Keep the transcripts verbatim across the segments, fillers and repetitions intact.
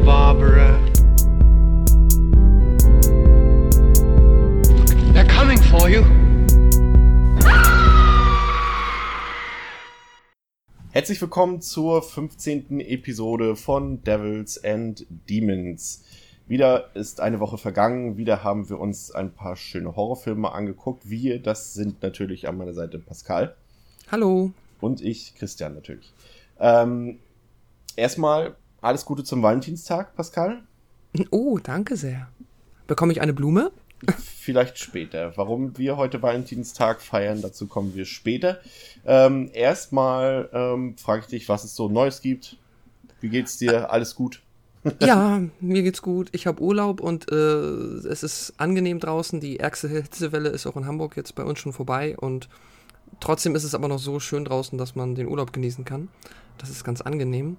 Barbara. They're coming for you. Herzlich willkommen zur fünfzehnten Episode von Devils and Demons. Wieder ist eine Woche vergangen, wieder haben wir uns ein paar schöne Horrorfilme angeguckt. Wir, das sind natürlich an meiner Seite Pascal. Hallo. Und ich, Christian, natürlich. Ähm, erstmal alles Gute zum Valentinstag, Pascal. Oh, danke sehr. Bekomme ich eine Blume? Vielleicht später. Warum wir heute Valentinstag feiern, dazu kommen wir später. Ähm, erstmal ähm, frage ich dich, was es so Neues gibt. Wie geht's dir? Alles gut? Ja, mir geht's gut. Ich habe Urlaub und äh, es ist angenehm draußen. Die ärgste Hitzewelle ist auch in Hamburg jetzt bei uns schon vorbei. Und trotzdem ist es aber noch so schön draußen, dass man den Urlaub genießen kann. Das ist ganz angenehm.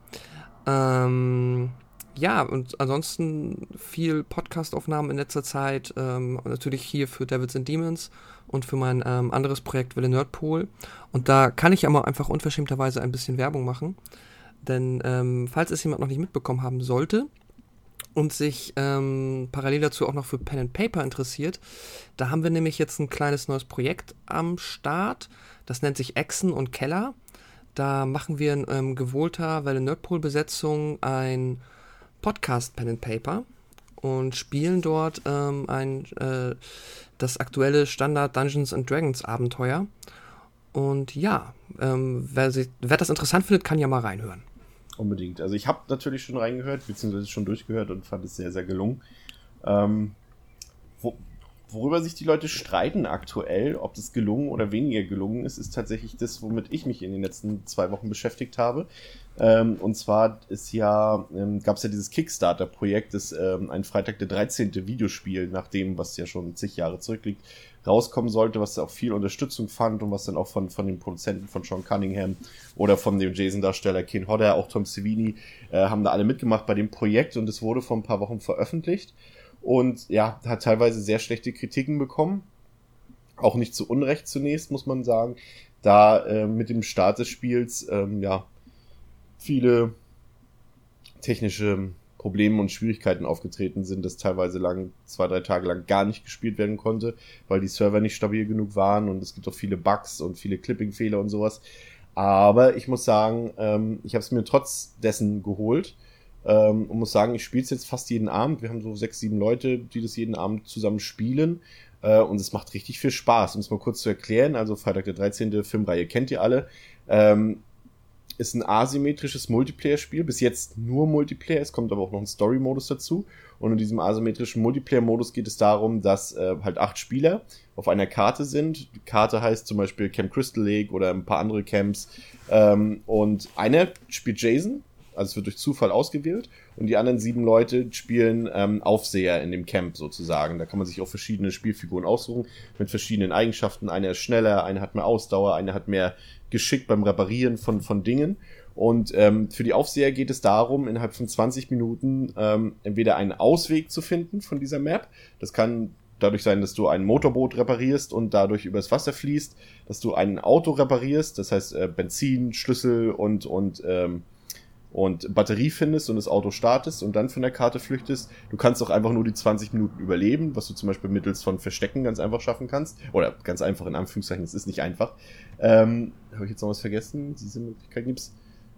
Ähm... Ja, und ansonsten viel Podcast-Aufnahmen in letzter Zeit, ähm, natürlich hier für Devils and Demons und für mein ähm, anderes Projekt Welle Nerdpol. Und da kann ich aber einfach unverschämterweise ein bisschen Werbung machen, denn ähm, falls es jemand noch nicht mitbekommen haben sollte und sich ähm, parallel dazu auch noch für Pen and Paper interessiert, da haben wir nämlich jetzt ein kleines neues Projekt am Start, das nennt sich Echsen und Keller. Da machen wir in ähm, gewohnter Welle Nerdpol-Besetzung ein Podcast Pen and Paper und spielen dort ähm, ein, äh, das aktuelle Standard Dungeons and Dragons Abenteuer. Und ja, ähm, wer, sich, wer das interessant findet, kann ja mal reinhören. Unbedingt. Also ich habe natürlich schon reingehört, beziehungsweise schon durchgehört und fand es sehr, sehr gelungen. Ähm, wo, worüber sich die Leute streiten aktuell, ob das gelungen oder weniger gelungen ist, ist tatsächlich das, womit ich mich in den letzten zwei Wochen beschäftigt habe. Ähm, und zwar ist ja, ähm, gab es ja dieses Kickstarter-Projekt, das ähm, ein Freitag der dreizehnte Videospiel, nach dem, was ja schon zig Jahre zurückliegt, rauskommen sollte, was auch viel Unterstützung fand und was dann auch von, von den Produzenten von Sean Cunningham oder von dem Jason-Darsteller Ken Hodder, auch Tom Savini, äh, haben da alle mitgemacht bei dem Projekt und es wurde vor ein paar Wochen veröffentlicht und ja, hat teilweise sehr schlechte Kritiken bekommen. Auch nicht zu Unrecht zunächst, muss man sagen, da äh, mit dem Start des Spiels, ähm, ja, viele technische Probleme und Schwierigkeiten aufgetreten sind, dass teilweise lang, zwei, drei Tage lang gar nicht gespielt werden konnte, weil die Server nicht stabil genug waren und es gibt auch viele Bugs und viele Clipping-Fehler und sowas. Aber ich muss sagen, ähm, ich habe es mir trotz dessen geholt ähm, und muss sagen, ich spiele es jetzt fast jeden Abend. Wir haben so sechs, sieben Leute, die das jeden Abend zusammen spielen äh, und es macht richtig viel Spaß. Um es mal kurz zu erklären, also Freitag der dreizehnte Filmreihe kennt ihr alle, ähm, ist ein asymmetrisches Multiplayer-Spiel, bis jetzt nur Multiplayer, es kommt aber auch noch ein Story-Modus dazu und in diesem asymmetrischen Multiplayer-Modus geht es darum, dass äh, halt acht Spieler auf einer Karte sind. Die Karte heißt zum Beispiel Camp Crystal Lake oder ein paar andere Camps ähm, und einer spielt Jason, also es wird durch Zufall ausgewählt und die anderen sieben Leute spielen ähm, Aufseher in dem Camp sozusagen. Da kann man sich auch verschiedene Spielfiguren aussuchen mit verschiedenen Eigenschaften. Einer ist schneller, einer hat mehr Ausdauer, einer hat mehr Geschick beim Reparieren von, von Dingen. Und ähm, für die Aufseher geht es darum, innerhalb von zwanzig Minuten ähm, entweder einen Ausweg zu finden von dieser Map. Das kann dadurch sein, dass du ein Motorboot reparierst und dadurch übers Wasser fließt, dass du ein Auto reparierst, das heißt äh, Benzin, Schlüssel und und ähm, und Batterie findest und das Auto startest und dann von der Karte flüchtest. Du kannst auch einfach nur die zwanzig Minuten überleben, was du zum Beispiel mittels von Verstecken ganz einfach schaffen kannst. Oder ganz einfach in Anführungszeichen, es ist nicht einfach. Ähm, habe ich jetzt noch was vergessen? Diese Möglichkeit gibt's.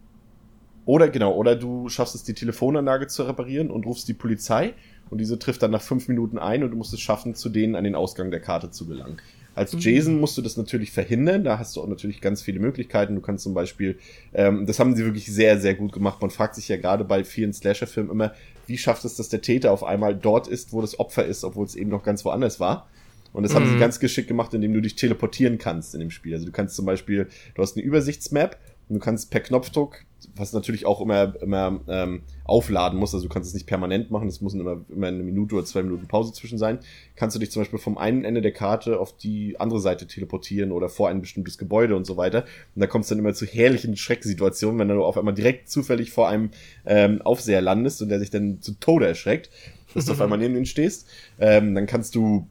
Oder genau, oder du schaffst es, die Telefonanlage zu reparieren und rufst die Polizei und diese trifft dann nach fünf Minuten ein und du musst es schaffen, zu denen an den Ausgang der Karte zu gelangen. Als Jason musst du das natürlich verhindern, da hast du auch natürlich ganz viele Möglichkeiten. Du kannst zum Beispiel, ähm, das haben sie wirklich sehr, sehr gut gemacht. Man fragt sich ja gerade bei vielen Slasher-Filmen immer, wie schafft es, dass der Täter auf einmal dort ist, wo das Opfer ist, obwohl es eben noch ganz woanders war. Und das mhm. haben sie ganz geschickt gemacht, indem du dich teleportieren kannst in dem Spiel. Also du kannst zum Beispiel, du hast eine Übersichtsmap und du kannst per Knopfdruck, was natürlich auch immer immer ähm, aufladen muss, also du kannst es nicht permanent machen, es muss immer, immer eine Minute oder zwei Minuten Pause zwischen sein, kannst du dich zum Beispiel vom einen Ende der Karte auf die andere Seite teleportieren oder vor ein bestimmtes Gebäude und so weiter. Und da kommt es dann immer zu herrlichen Schrecksituationen, wenn du auf einmal direkt zufällig vor einem ähm, Aufseher landest und der sich dann zu Tode erschreckt, dass du auf einmal neben ihm stehst. Ähm, dann kannst du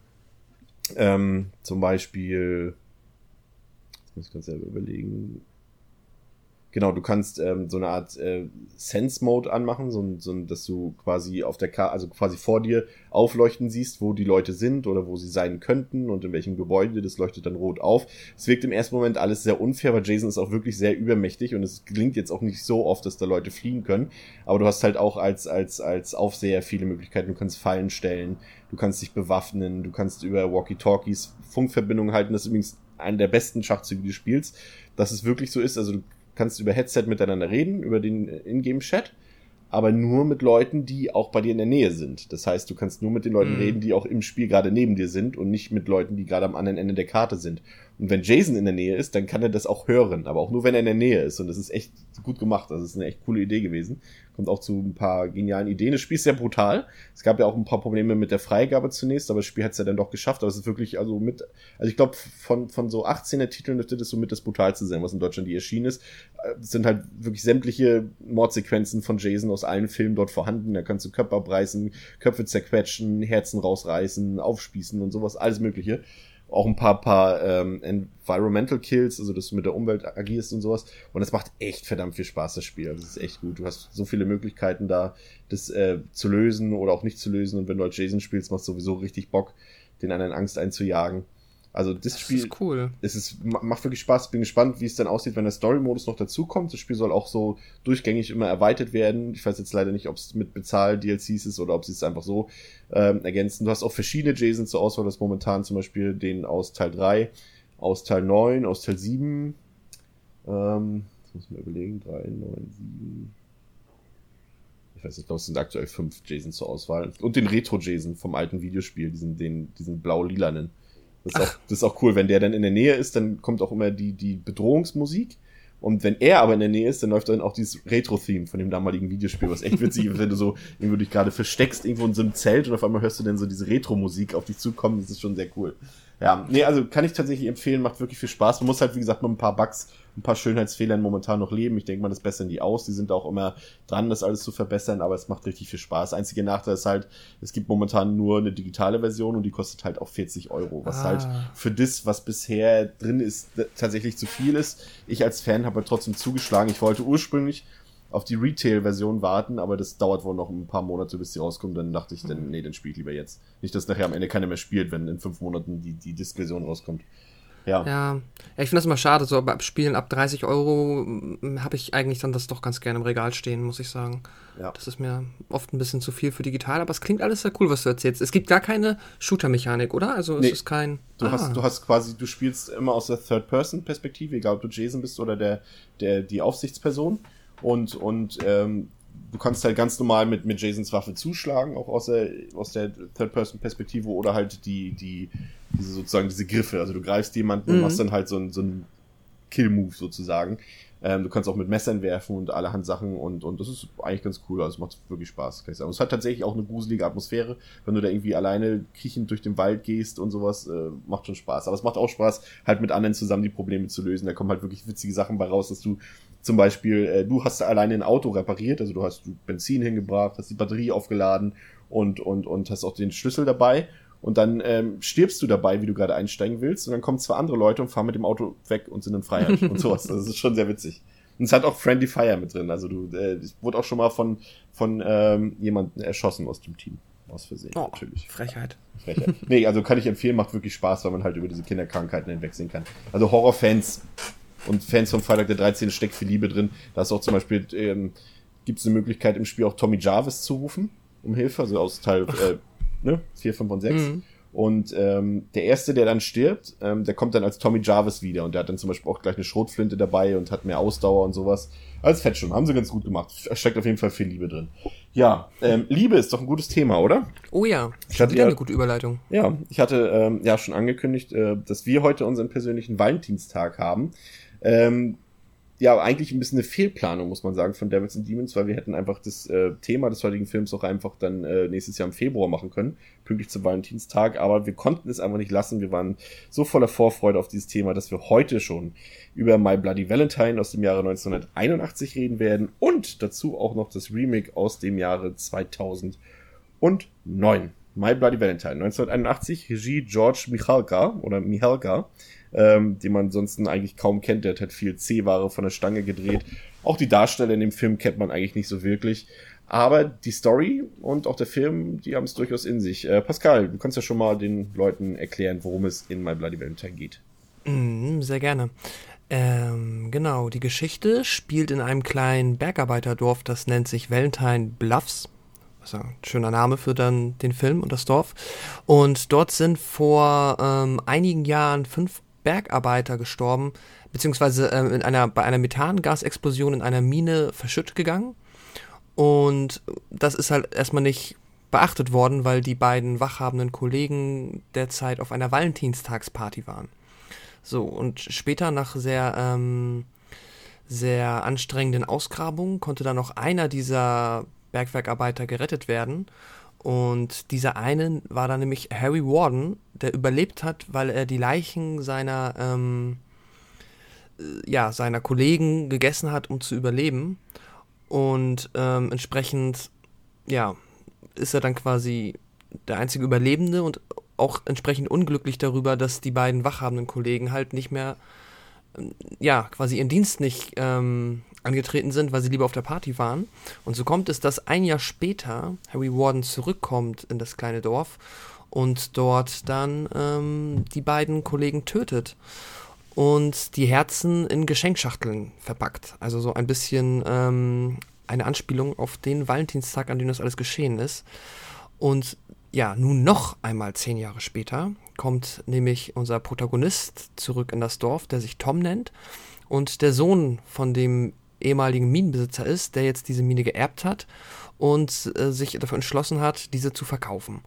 ähm, zum Beispiel, jetzt muss ich ganz selber überlegen, genau, du kannst ähm, so eine Art äh, Sense-Mode anmachen, so, so, dass du quasi auf der Karte, also quasi vor dir aufleuchten siehst, wo die Leute sind oder wo sie sein könnten und in welchem Gebäude, das leuchtet dann rot auf. Es wirkt im ersten Moment alles sehr unfair, weil Jason ist auch wirklich sehr übermächtig und es gelingt jetzt auch nicht so oft, dass da Leute fliehen können, aber du hast halt auch als, als, als Aufseher viele Möglichkeiten, du kannst Fallen stellen, du kannst dich bewaffnen, du kannst über Walkie-Talkies Funkverbindungen halten, das ist übrigens einer der besten Schachzüge des Spiels, dass es wirklich so ist, also du kannst über Headset miteinander reden, über den Ingame-Chat, aber nur mit Leuten, die auch bei dir in der Nähe sind. Das heißt, du kannst nur mit den Leuten mm. reden, die auch im Spiel gerade neben dir sind und nicht mit Leuten, die gerade am anderen Ende der Karte sind. Und wenn Jason in der Nähe ist, dann kann er das auch hören, aber auch nur, wenn er in der Nähe ist. Und das ist echt gut gemacht. Das ist eine echt coole Idee gewesen. Kommt auch zu ein paar genialen Ideen. Das Spiel ist sehr brutal. Es gab ja auch ein paar Probleme mit der Freigabe zunächst, aber das Spiel hat es ja dann doch geschafft. Aber es ist wirklich, also mit, also ich glaube, von, von so achtzehner Titeln dürfte das so mit das brutalste sein, was in Deutschland die erschienen ist. Es sind halt wirklich sämtliche Mordsequenzen von Jason aus allen Filmen dort vorhanden. Da kannst du Köpfe abreißen, Köpfe zerquetschen, Herzen rausreißen, aufspießen und sowas, alles Mögliche. Auch ein paar, paar ähm, Environmental Kills, also dass du mit der Umwelt agierst und sowas. Und es macht echt verdammt viel Spaß, das Spiel. Also es ist echt gut. Du hast so viele Möglichkeiten da, das äh, zu lösen oder auch nicht zu lösen. Und wenn du als Jason spielst, macht es sowieso richtig Bock, den anderen Angst einzujagen. Also das, das Spiel ist cool. Es ist, macht wirklich Spaß. Bin gespannt, wie es dann aussieht, wenn der Story-Modus noch dazukommt. Das Spiel soll auch so durchgängig immer erweitert werden. Ich weiß jetzt leider nicht, ob es mit Bezahl-D L Cs ist oder ob sie es einfach so ähm, ergänzen. Du hast auch verschiedene Jasons zur Auswahl. Das momentan zum Beispiel den aus Teil drei, aus Teil neun, aus Teil sieben. Ähm, das muss man überlegen. drei, neun, sieben. Ich weiß nicht, ich glaube, es sind aktuell fünf Jasons zur Auswahl. Und den Retro-Jason vom alten Videospiel, diesen, den, diesen blau-lilanen. Das ist, auch, das ist auch cool, wenn der dann in der Nähe ist, dann kommt auch immer die, die Bedrohungsmusik. Und wenn er aber in der Nähe ist, dann läuft dann auch dieses Retro-Theme von dem damaligen Videospiel, was echt witzig ist, wenn du so irgendwo dich gerade versteckst, irgendwo in so einem Zelt und auf einmal hörst du dann so diese Retro-Musik auf dich zukommen. Das ist schon sehr cool. Ja, nee, also kann ich tatsächlich empfehlen, macht wirklich viel Spaß. Man muss halt, wie gesagt, mit ein paar Bugs, ein paar Schönheitsfehlern momentan noch leben. Ich denke mal, das bessern die aus. Die sind auch immer dran, das alles zu verbessern, aber es macht richtig viel Spaß. Einziger Nachteil ist halt, es gibt momentan nur eine digitale Version und die kostet halt auch vierzig Euro, was ah. halt für das, was bisher drin ist, tatsächlich zu viel ist. Ich als Fan habe halt trotzdem zugeschlagen. Ich wollte ursprünglich auf die Retail-Version warten, aber das dauert wohl noch ein paar Monate, bis die rauskommt. Dann dachte ich, dann, nee, dann spiele ich lieber jetzt. Nicht, dass nachher am Ende keiner mehr spielt, wenn in fünf Monaten die, die Disc-Version rauskommt. Ja. Ja, ja, ich finde das immer schade, so ab Spielen ab dreißig Euro habe ich eigentlich dann das doch ganz gerne im Regal stehen, muss ich sagen. Ja. Das ist mir oft ein bisschen zu viel für digital, aber es klingt alles sehr cool, was du erzählst. Es gibt gar keine Shooter-Mechanik, oder? Also nee. es ist kein... Du, ah. hast, du hast quasi, du spielst immer aus der Third-Person-Perspektive, egal ob du Jason bist oder der, der die Aufsichtsperson. Und, und ähm, du kannst halt ganz normal mit, mit Jasons Waffe zuschlagen, auch aus der, aus der Third-Person-Perspektive oder halt die, die, diese sozusagen diese Griffe. Also du greifst jemanden mhm. und machst dann halt so ein, so ein Kill-Move sozusagen. Ähm, du kannst auch mit Messern werfen und allerhand Sachen und, und das ist eigentlich ganz cool. Also es macht wirklich Spaß, kann ich sagen. Und es hat tatsächlich auch eine gruselige Atmosphäre, wenn du da irgendwie alleine kriechend durch den Wald gehst und sowas, äh, macht schon Spaß. Aber es macht auch Spaß, halt mit anderen zusammen die Probleme zu lösen. Da kommen halt wirklich witzige Sachen bei raus, dass du zum Beispiel, äh, du hast alleine ein Auto repariert, also du hast Benzin hingebracht, hast die Batterie aufgeladen und, und, und hast auch den Schlüssel dabei. Und dann ähm, stirbst du dabei, wie du gerade einsteigen willst. Und dann kommen zwei andere Leute und fahren mit dem Auto weg und sind in Freiheit und sowas. Das ist schon sehr witzig. Und es hat auch Friendly Fire mit drin. Also du, äh, es wurde auch schon mal von, von ähm, jemandem erschossen aus dem Team. Aus Versehen, oh, natürlich. Frechheit. Frechheit. Nee, also kann ich empfehlen, macht wirklich Spaß, weil man halt über diese Kinderkrankheiten hinwegsehen kann. Also Horrorfans und Fans von Freitag der dreizehnte steckt viel Liebe drin. Da ist auch zum Beispiel, ähm, gibt es eine Möglichkeit im Spiel auch Tommy Jarvis zu rufen, um Hilfe, also aus Teil äh, ne, vier, fünf und sechs. Mhm. Und ähm, der Erste, der dann stirbt, ähm, der kommt dann als Tommy Jarvis wieder und der hat dann zum Beispiel auch gleich eine Schrotflinte dabei und hat mehr Ausdauer und sowas. Alles fett schon, haben sie ganz gut gemacht. Steckt auf jeden Fall viel Liebe drin. Ja, ähm, Liebe ist doch ein gutes Thema, oder? Oh ja, ich hatte wieder ja, eine gute Überleitung. Ja, ich hatte ähm, ja schon angekündigt, äh, dass wir heute unseren persönlichen Valentinstag haben. Ähm, ja, eigentlich ein bisschen eine Fehlplanung, muss man sagen, von Devils and Demons, weil wir hätten einfach das äh, Thema des heutigen Films auch einfach dann äh, nächstes Jahr im Februar machen können, pünktlich zum Valentinstag, aber wir konnten es einfach nicht lassen. Wir waren so voller Vorfreude auf dieses Thema, dass wir heute schon über My Bloody Valentine aus dem Jahre neunzehnhunderteinundachtzig reden werden und dazu auch noch das Remake aus dem Jahre zweitausendneun. My Bloody Valentine, neunzehnhunderteinundachtzig, Regie George Michalka oder Michalka, ähm, den man ansonsten eigentlich kaum kennt. Der hat halt viel C-Ware von der Stange gedreht. Auch die Darsteller in dem Film kennt man eigentlich nicht so wirklich. Aber die Story und auch der Film, die haben es durchaus in sich. Äh, Pascal, du kannst ja schon mal den Leuten erklären, worum es in My Bloody Valentine geht. Mm, sehr gerne. Ähm, genau, die Geschichte spielt in einem kleinen Bergarbeiterdorf, das nennt sich Valentine Bluffs. Das ist ein schöner Name für dann den Film und das Dorf. Und dort sind vor ähm, einigen Jahren fünf Bergarbeiter gestorben, beziehungsweise ähm, in einer, bei einer Methangasexplosion in einer Mine verschüttet gegangen. Und das ist halt erstmal nicht beachtet worden, weil die beiden wachhabenden Kollegen derzeit auf einer Valentinstagsparty waren. So, und später nach sehr, ähm, sehr anstrengenden Ausgrabungen konnte dann noch einer dieser Bergwerkarbeiter gerettet werden. Und dieser eine war dann nämlich Harry Warden, der überlebt hat, weil er die Leichen seiner, ähm, äh, ja, seiner Kollegen gegessen hat, um zu überleben. Und ähm, entsprechend, ja, ist er dann quasi der einzige Überlebende und auch entsprechend unglücklich darüber, dass die beiden wachhabenden Kollegen halt nicht mehr, ähm, ja, quasi ihren Dienst nicht ähm, angetreten sind, weil sie lieber auf der Party waren. Und so kommt es, dass ein Jahr später Harry Warden zurückkommt in das kleine Dorf und dort dann ähm, die beiden Kollegen tötet. Und die Herzen in Geschenkschachteln verpackt. Also so ein bisschen ähm, eine Anspielung auf den Valentinstag, an dem das alles geschehen ist. Und ja, nun noch einmal zehn Jahre später kommt nämlich unser Protagonist zurück in das Dorf, der sich Tom nennt und der Sohn von dem ehemaligen Minenbesitzer ist, der jetzt diese Mine geerbt hat und äh, sich dafür entschlossen hat, diese zu verkaufen.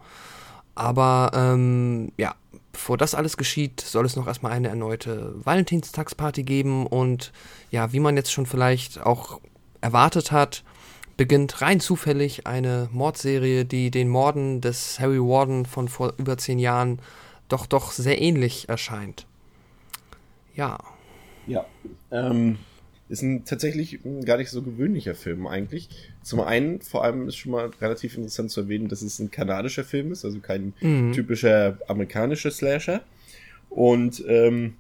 Aber ähm, ja, bevor das alles geschieht, soll es noch erstmal eine erneute Valentinstagsparty geben und ja, wie man jetzt schon vielleicht auch erwartet hat, beginnt rein zufällig eine Mordserie, die den Morden des Harry Warden von vor über zehn Jahren doch doch sehr ähnlich erscheint. Ja. Ja, ähm, ist ein tatsächlich ein gar nicht so gewöhnlicher Film eigentlich. Zum einen, vor allem ist schon mal relativ interessant zu erwähnen, dass es ein kanadischer Film ist, also kein mhm. typischer amerikanischer Slasher. Und ähm,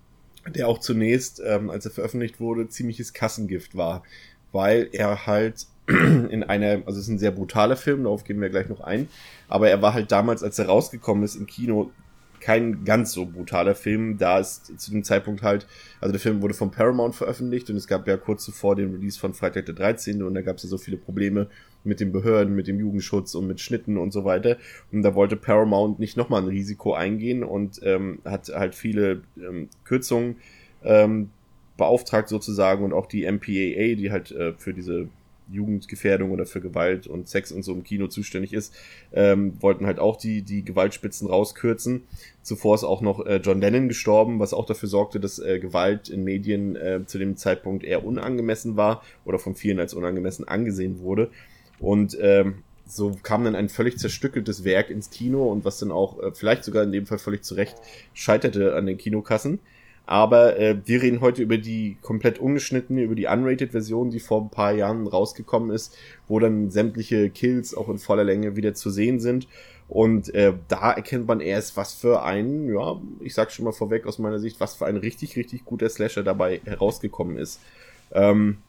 der auch zunächst, ähm, als er veröffentlicht wurde, ziemliches Kassengift war. Weil er halt in einer, also es ist ein sehr brutaler Film, darauf gehen wir gleich noch ein, aber er war halt damals, als er rausgekommen ist im Kino, kein ganz so brutaler Film, da ist zu dem Zeitpunkt halt, also der Film wurde von Paramount veröffentlicht und es gab ja kurz zuvor den Release von Freitag der dreizehnte und da gab es ja so viele Probleme mit den Behörden, mit dem Jugendschutz und mit Schnitten und so weiter und da wollte Paramount nicht nochmal ein Risiko eingehen und ähm, hat halt viele ähm, Kürzungen ähm, beauftragt sozusagen und auch die M P A A, die halt äh, für diese Jugendgefährdung oder für Gewalt und Sex und so im Kino zuständig ist, ähm, wollten halt auch die die Gewaltspitzen rauskürzen. Zuvor ist auch noch äh, John Lennon gestorben, was auch dafür sorgte, dass äh, Gewalt in Medien äh, zu dem Zeitpunkt eher unangemessen war oder von vielen als unangemessen angesehen wurde. Und ähm, so kam dann ein völlig zerstückeltes Werk ins Kino und was dann auch äh, vielleicht sogar in dem Fall völlig zu Recht scheiterte an den Kinokassen. Aber äh, wir reden heute über die komplett ungeschnittene, über die Unrated-Version, die vor ein paar Jahren rausgekommen ist, wo dann sämtliche Kills auch in voller Länge wieder zu sehen sind. Und äh, da erkennt man erst, was für ein, ja, ich sag schon mal vorweg aus meiner Sicht, was für ein richtig, richtig guter Slasher dabei herausgekommen ist. Ähm,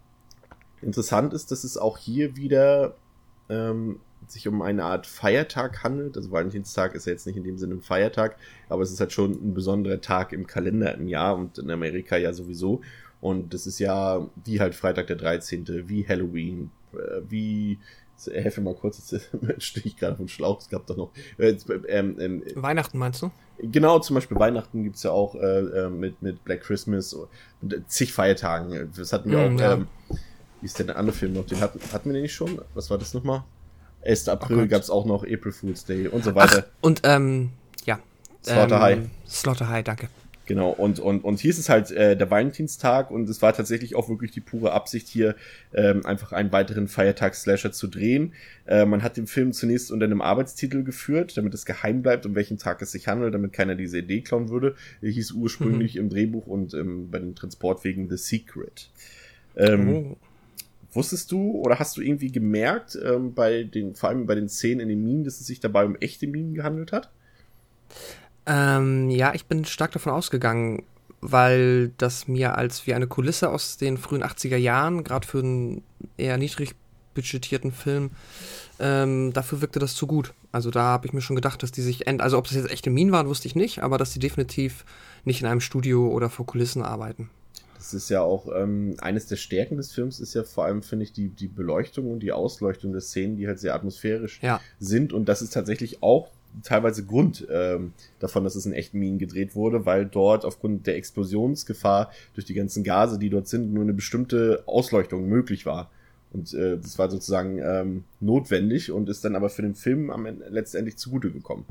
interessant ist, dass es auch hier wieder ähm, sich um eine Art Feiertag handelt. Also Valentinstag ist ja jetzt nicht in dem Sinne ein Feiertag, aber es ist halt schon ein besonderer Tag im Kalender im Jahr und in Amerika ja sowieso. Und das ist ja wie halt Freitag der dreizehnte, wie Halloween, wie, helfe mal kurz, jetzt stehe ich gerade vom Schlauch, es gab doch noch äh, ähm, ähm, Weihnachten meinst du? Genau, zum Beispiel Weihnachten gibt's ja auch äh, mit, mit Black Christmas und zig Feiertagen. Das hatten wir mm, auch, ja. ähm, wie ist denn der andere Film noch? Den hatten, hatten wir den nicht schon? Was war das nochmal? erster April oh gab's auch noch April Fool's Day und so weiter. Ach, und ähm, ja. Slaughter High. Ähm, Slaughter High, danke. Genau, und, und, und hier ist es halt äh, der Valentinstag und es war tatsächlich auch wirklich die pure Absicht hier, ähm, einfach einen weiteren Feiertags-Slasher zu drehen. Äh, man hat den Film zunächst unter einem Arbeitstitel geführt, damit es geheim bleibt, um welchen Tag es sich handelt, damit keiner diese Idee klauen würde. Er hieß ursprünglich mhm. im Drehbuch und ähm, bei den Transportwegen The Secret. Ähm, oh. Wusstest du oder hast du irgendwie gemerkt, ähm, bei den, vor allem bei den Szenen in den Minen, dass es sich dabei um echte Minen gehandelt hat? Ähm, ja, ich bin stark davon ausgegangen, weil das mir als wie eine Kulisse aus den frühen achtziger Jahren, gerade für einen eher niedrig budgetierten Film, ähm, dafür wirkte das zu gut. Also da habe ich mir schon gedacht, dass die sich, end also ob das jetzt echte Minen waren, wusste ich nicht, aber dass die definitiv nicht in einem Studio oder vor Kulissen arbeiten. Das ist ja auch, ähm, eines der Stärken des Films ist ja vor allem, finde ich, die, die Beleuchtung und die Ausleuchtung der Szenen, die halt sehr atmosphärisch Ja. sind. Und das ist tatsächlich auch teilweise Grund ähm, davon, dass es in echten Minen gedreht wurde, weil dort aufgrund der Explosionsgefahr durch die ganzen Gase, die dort sind, nur eine bestimmte Ausleuchtung möglich war. Und äh, das war sozusagen ähm, notwendig und ist dann aber für den Film am Ende letztendlich zugute gekommen.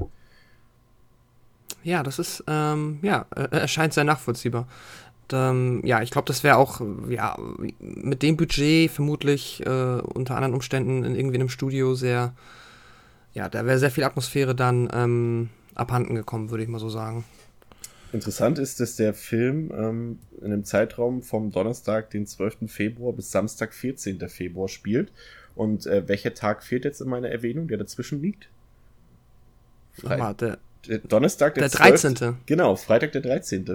Ja, das ist, ähm, ja, äh, erscheint sehr nachvollziehbar. Ähm, ja, ich glaube, das wäre auch, ja, mit dem Budget vermutlich äh, unter anderen Umständen in irgendwie einem Studio sehr, ja, da wäre sehr viel Atmosphäre dann ähm, abhanden gekommen, würde ich mal so sagen. Interessant ist, dass der Film ähm, in einem Zeitraum vom Donnerstag, den zwölften Februar bis Samstag, vierzehnten Februar spielt. Und äh, welcher Tag fehlt jetzt in meiner Erwähnung, der dazwischen liegt? Fre- Mal, der, der Donnerstag, der, der zwölfte dreizehnte. Genau, Freitag, der dreizehnte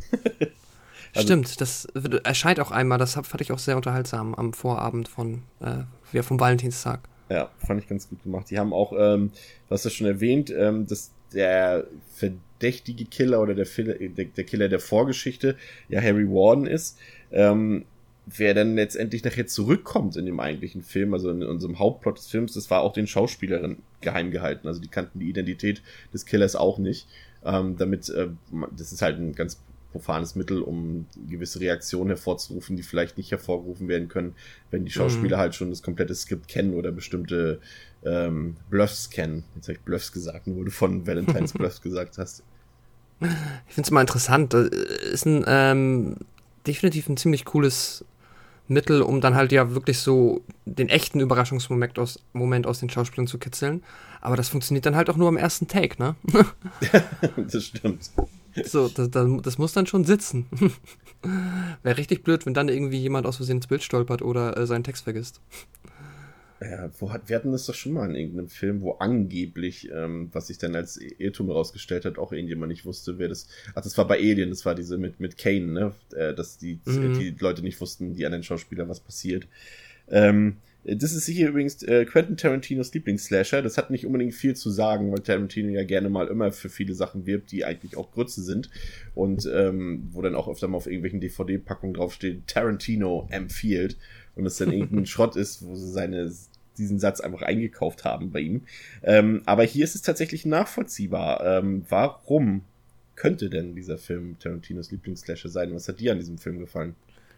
Also- Stimmt, das wird- erscheint auch einmal, das hab, fand ich auch sehr unterhaltsam am Vorabend von, äh, ja, vom Valentinstag. Ja, fand ich ganz gut gemacht. Die haben auch, ähm, du hast ja schon erwähnt, ähm, dass der verdächtige Killer oder der, Fil- der, der Killer der Vorgeschichte ja Harry Warden ist. Ähm, wer dann letztendlich nachher zurückkommt in dem eigentlichen Film, also in unserem Hauptplot des Films, das war auch den Schauspielern geheim gehalten. Also die kannten die Identität des Killers auch nicht. Ähm, damit, äh, das ist halt ein ganz profanes Mittel, um gewisse Reaktionen hervorzurufen, die vielleicht nicht hervorgerufen werden können, wenn die Schauspieler mhm. halt schon das komplette Skript kennen oder bestimmte ähm, Bluffs kennen. Jetzt habe ich Bluffs gesagt, nur weil du von Valentines Bluffs gesagt hast. Ich finde es mal interessant. Das ist ein ähm, definitiv ein ziemlich cooles Mittel, um dann halt ja wirklich so den echten Überraschungsmoment aus, Moment aus den Schauspielern zu kitzeln. Aber das funktioniert dann halt auch nur am ersten Take, ne? Das stimmt. So, das, das muss dann schon sitzen. Wäre richtig blöd, wenn dann irgendwie jemand aus Versehen ins Bild stolpert oder äh, seinen Text vergisst. Ja, wo hat, wir hatten das doch schon mal in irgendeinem Film, wo angeblich, ähm, was sich dann als Irrtum herausgestellt hat, auch irgendjemand nicht wusste, wer das. Ach, das war bei Alien, das war diese mit, mit Kane, ne? Äh, dass die, mhm. die Leute nicht wussten, die anderen Schauspieler, was passiert. Ähm, das ist hier übrigens äh, Quentin Tarantinos Lieblingsslasher. Das hat nicht unbedingt viel zu sagen, weil Tarantino ja gerne mal immer für viele Sachen wirbt, die eigentlich auch Grütze sind. Und ähm, wo dann auch öfter mal auf irgendwelchen D V D-Packungen draufsteht, Tarantino empfiehlt. Und es dann irgendein Schrott ist, wo sie seine diesen Satz einfach eingekauft haben bei ihm. Ähm, aber hier ist es tatsächlich nachvollziehbar. Ähm, warum könnte denn dieser Film Tarantinos Lieblingsslasher sein? Was hat dir an diesem Film gefallen?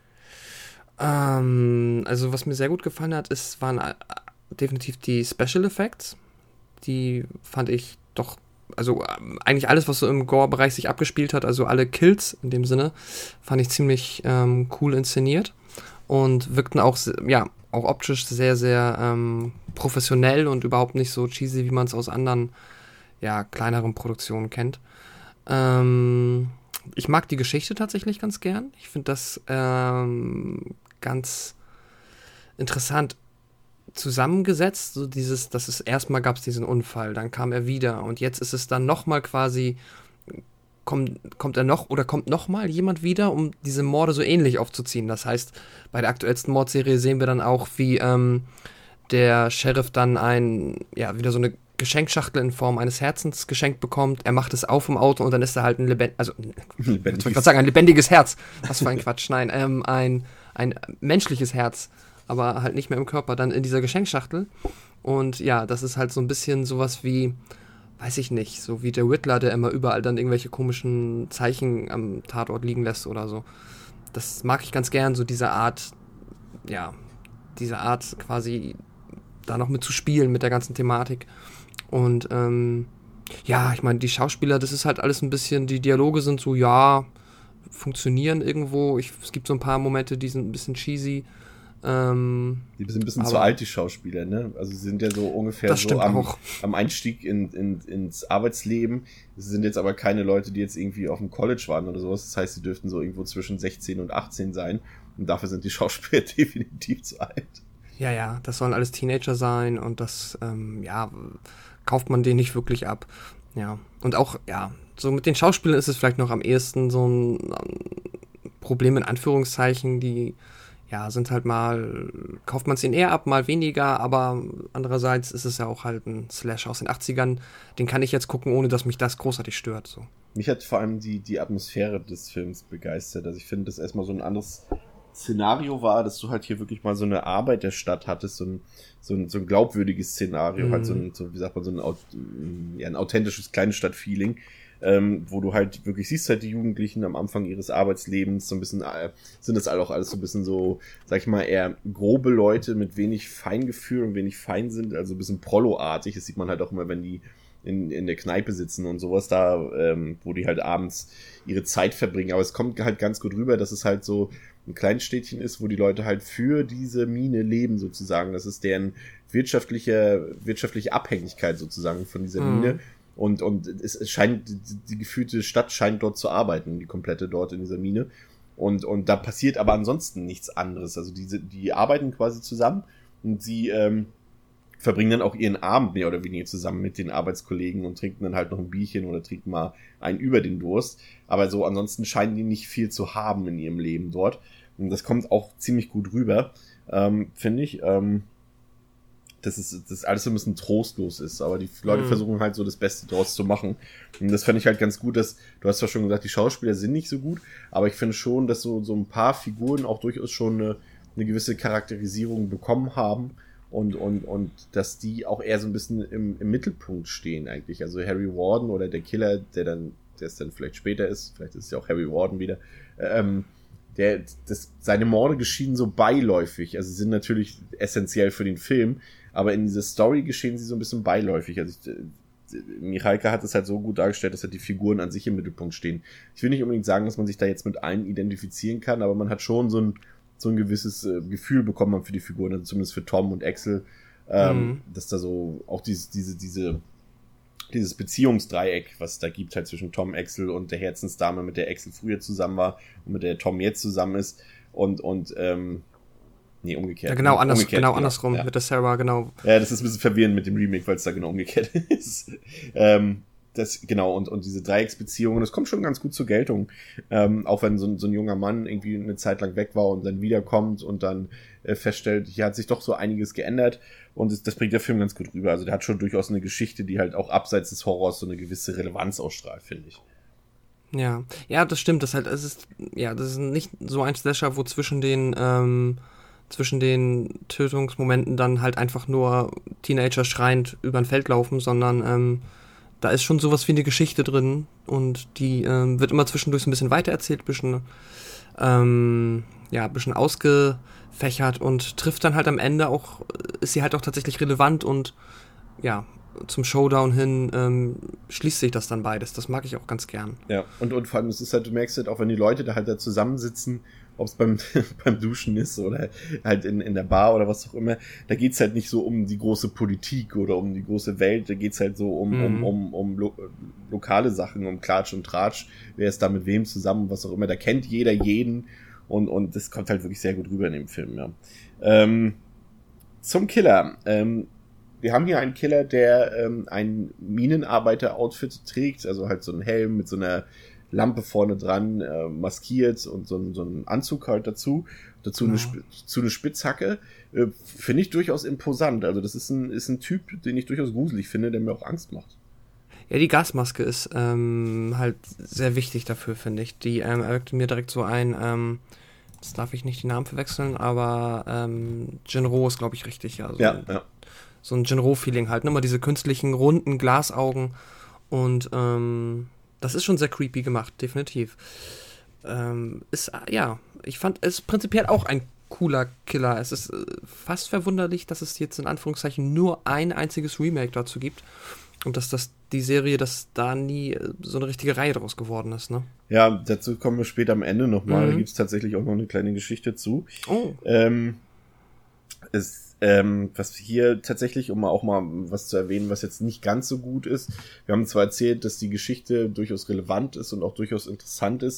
Ähm, also was mir sehr gut gefallen hat, ist, waren äh, definitiv die Special Effects. Die fand ich doch, also äh, eigentlich alles, was so im Gore-Bereich sich abgespielt hat, also alle Kills in dem Sinne, fand ich ziemlich ähm, cool inszeniert und wirkten auch, ja, auch optisch sehr, sehr ähm, professionell und überhaupt nicht so cheesy, wie man es aus anderen, ja, kleineren Produktionen kennt. Ähm, ich mag die Geschichte tatsächlich ganz gern. Ich finde das ähm, ganz interessant zusammengesetzt. So dieses, dass es erstmal gab es diesen Unfall, dann kam er wieder und jetzt ist es dann nochmal quasi, kommt, kommt er noch oder kommt nochmal jemand wieder, um diese Morde so ähnlich aufzuziehen. Das heißt, bei der aktuellsten Mordserie sehen wir dann auch, wie ähm, der Sheriff dann ein, ja, wieder so eine Geschenkschachtel in Form eines Herzens geschenkt bekommt. Er macht es auf im Auto und dann ist er halt ein lebendiges, also lebendiges. Ich wollte sagen, ein lebendiges Herz. Was für ein Quatsch. Nein, ähm, ein, ein menschliches Herz, aber halt nicht mehr im Körper, dann in dieser Geschenkschachtel. Und ja, das ist halt so ein bisschen sowas wie, weiß ich nicht, so wie der Riddler, der immer überall dann irgendwelche komischen Zeichen am Tatort liegen lässt oder so. Das mag ich ganz gern, so diese Art, ja, diese Art quasi da noch mit zu spielen mit der ganzen Thematik. Und ähm, ja, ich meine, die Schauspieler, das ist halt alles ein bisschen, die Dialoge sind so, ja, funktionieren irgendwo. Ich, es gibt so ein paar Momente, die sind ein bisschen cheesy. Ähm, die sind ein bisschen zu alt, die Schauspieler, ne? Also sie sind ja so ungefähr so am, am Einstieg in, in, ins Arbeitsleben. Sie sind jetzt aber keine Leute, die jetzt irgendwie auf dem College waren oder sowas. Das heißt, sie dürften so irgendwo zwischen sechzehn und achtzehn sein. Und dafür sind die Schauspieler definitiv zu alt. Ja, ja, das sollen alles Teenager sein und das, ähm, ja, kauft man denen nicht wirklich ab. Ja, und auch, ja, so mit den Schauspielern ist es vielleicht noch am ehesten so ein Problem in Anführungszeichen, die, ja, sind halt mal, kauft man es ihnen eher ab, mal weniger, aber andererseits ist es ja auch halt ein Slash aus den achtzigern, den kann ich jetzt gucken, ohne dass mich das großartig stört, so. Mich hat vor allem die, die Atmosphäre des Films begeistert. Also ich finde, dass erstmal so ein anderes Szenario war, dass du halt hier wirklich mal so eine Arbeit der Stadt hattest, so ein, so ein, so ein glaubwürdiges Szenario, mhm. halt so ein, so, wie sagt man, so ein, ja, ein authentisches Kleinstadt-Feeling, ähm, wo du halt wirklich siehst halt die Jugendlichen am Anfang ihres Arbeitslebens, so ein bisschen, äh, sind das auch alles so ein bisschen so, sag ich mal, eher grobe Leute mit wenig Feingefühl und wenig fein sind, also ein bisschen Prollo-artig, das sieht man halt auch immer, wenn die in, in der Kneipe sitzen und sowas da, ähm, wo die halt abends ihre Zeit verbringen, aber es kommt halt ganz gut rüber, dass es halt so ein Kleinstädtchen ist, wo die Leute halt für diese Mine leben sozusagen, das ist deren wirtschaftliche, wirtschaftliche Abhängigkeit sozusagen von dieser Mine mhm. und, und es, es scheint, die, die gefühlte Stadt scheint dort zu arbeiten, die komplette dort in dieser Mine und, und da passiert aber ansonsten nichts anderes, also diese, die arbeiten quasi zusammen und sie, ähm, verbringen dann auch ihren Abend mehr oder weniger zusammen mit den Arbeitskollegen und trinken dann halt noch ein Bierchen oder trinken mal einen über den Durst. Aber so ansonsten scheinen die nicht viel zu haben in ihrem Leben dort. Und das kommt auch ziemlich gut rüber, ähm, finde ich. Ähm, dass es dass alles so ein bisschen trostlos ist. Aber die Leute mhm. versuchen halt so das Beste draus zu machen. Und das fand ich halt ganz gut, dass, du hast zwar schon gesagt, die Schauspieler sind nicht so gut, aber ich finde schon, dass so, so ein paar Figuren auch durchaus schon eine, eine gewisse Charakterisierung bekommen haben. Und, und, und dass die auch eher so ein bisschen im, im Mittelpunkt stehen eigentlich. Also Harry Warden oder der Killer, der dann, der es dann vielleicht später ist, vielleicht ist es ja auch Harry Warden wieder, ähm, der, das, seine Morde geschehen so beiläufig. Also sie sind natürlich essentiell für den Film, aber in dieser Story geschehen sie so ein bisschen beiläufig. Also ich, Michalka hat es halt so gut dargestellt, dass halt die Figuren an sich im Mittelpunkt stehen. Ich will nicht unbedingt sagen, dass man sich da jetzt mit allen identifizieren kann, aber man hat schon so ein so ein gewisses äh, Gefühl bekommt man für die Figuren, also zumindest für Tom und Axel, ähm, mhm. dass da so auch diese, diese, diese, dieses Beziehungsdreieck, was es da gibt, halt zwischen Tom, Axel und der Herzensdame, mit der Axel früher zusammen war und mit der Tom jetzt zusammen ist und, und, ähm, nee, umgekehrt. Ja, genau, anders, umgekehrt, genau ja, andersrum, ja. mit der Sarah, genau. Ja, das ist ein bisschen verwirrend mit dem Remake, weil es da genau umgekehrt ist. ähm, Das, genau, und, und diese Dreiecksbeziehungen, das kommt schon ganz gut zur Geltung. Ähm, auch wenn so ein, so ein junger Mann irgendwie eine Zeit lang weg war und dann wiederkommt und dann äh, feststellt, hier hat sich doch so einiges geändert und das, das bringt der Film ganz gut rüber. Also der hat schon durchaus eine Geschichte, die halt auch abseits des Horrors so eine gewisse Relevanz ausstrahlt, finde ich. Ja, ja, das stimmt, das halt, es ist, ja, das ist nicht so ein Slasher, wo zwischen den, ähm, zwischen den Tötungsmomenten dann halt einfach nur Teenager schreiend über ein Feld laufen, sondern, ähm, da ist schon sowas wie eine Geschichte drin und die ähm, wird immer zwischendurch so ein bisschen weitererzählt, ein bisschen, ähm, ja, ein bisschen ausgefächert und trifft dann halt am Ende auch, ist sie halt auch tatsächlich relevant und ja, zum Showdown hin ähm, schließt sich das dann beides. Das mag ich auch ganz gern. Ja, und, und vor allem, es ist halt, du merkst halt auch, wenn die Leute da halt da zusammensitzen, ob es beim, beim Duschen ist oder halt in, in der Bar oder was auch immer, da geht's halt nicht so um die große Politik oder um die große Welt, da geht's halt so um, mhm. um, um, um lo- lokale Sachen, um Klatsch und Tratsch, wer ist da mit wem zusammen, was auch immer, da kennt jeder jeden und, und das kommt halt wirklich sehr gut rüber in dem Film, ja. Ähm, zum Killer, ähm, wir haben hier einen Killer, der ähm, ein Minenarbeiter-Outfit trägt, also halt so einen Helm mit so einer Lampe vorne dran, äh, maskiert und so, so einen Anzug halt dazu. Dazu genau. eine, Sp- zu eine Spitzhacke. Äh, finde ich durchaus imposant. Also das ist ein, ist ein Typ, den ich durchaus gruselig finde, der mir auch Angst macht. Ja, die Gasmaske ist ähm, halt sehr wichtig dafür, finde ich. Die ähm, erweckt mir direkt so ein, ähm, jetzt darf ich nicht die Namen verwechseln, aber ähm, Jinro ist, glaube ich, richtig. Ja, so ja, ein, ja. So ein Jinro-Feeling halt. Immer diese künstlichen, runden Glasaugen und ähm, das ist schon sehr creepy gemacht, definitiv. Ähm, ist, ja, ich fand es prinzipiell auch ein cooler Killer. Es ist äh, fast verwunderlich, dass es jetzt in Anführungszeichen nur ein einziges Remake dazu gibt und dass das die Serie, dass da nie äh, so eine richtige Reihe draus geworden ist, ne? Ja, dazu kommen wir später am Ende nochmal. Mhm. Da gibt's tatsächlich auch noch eine kleine Geschichte zu. Oh. Ähm, es Ähm, was hier tatsächlich, um auch mal was zu erwähnen, was jetzt nicht ganz so gut ist. Wir haben zwar erzählt, dass die Geschichte durchaus relevant ist und auch durchaus interessant ist,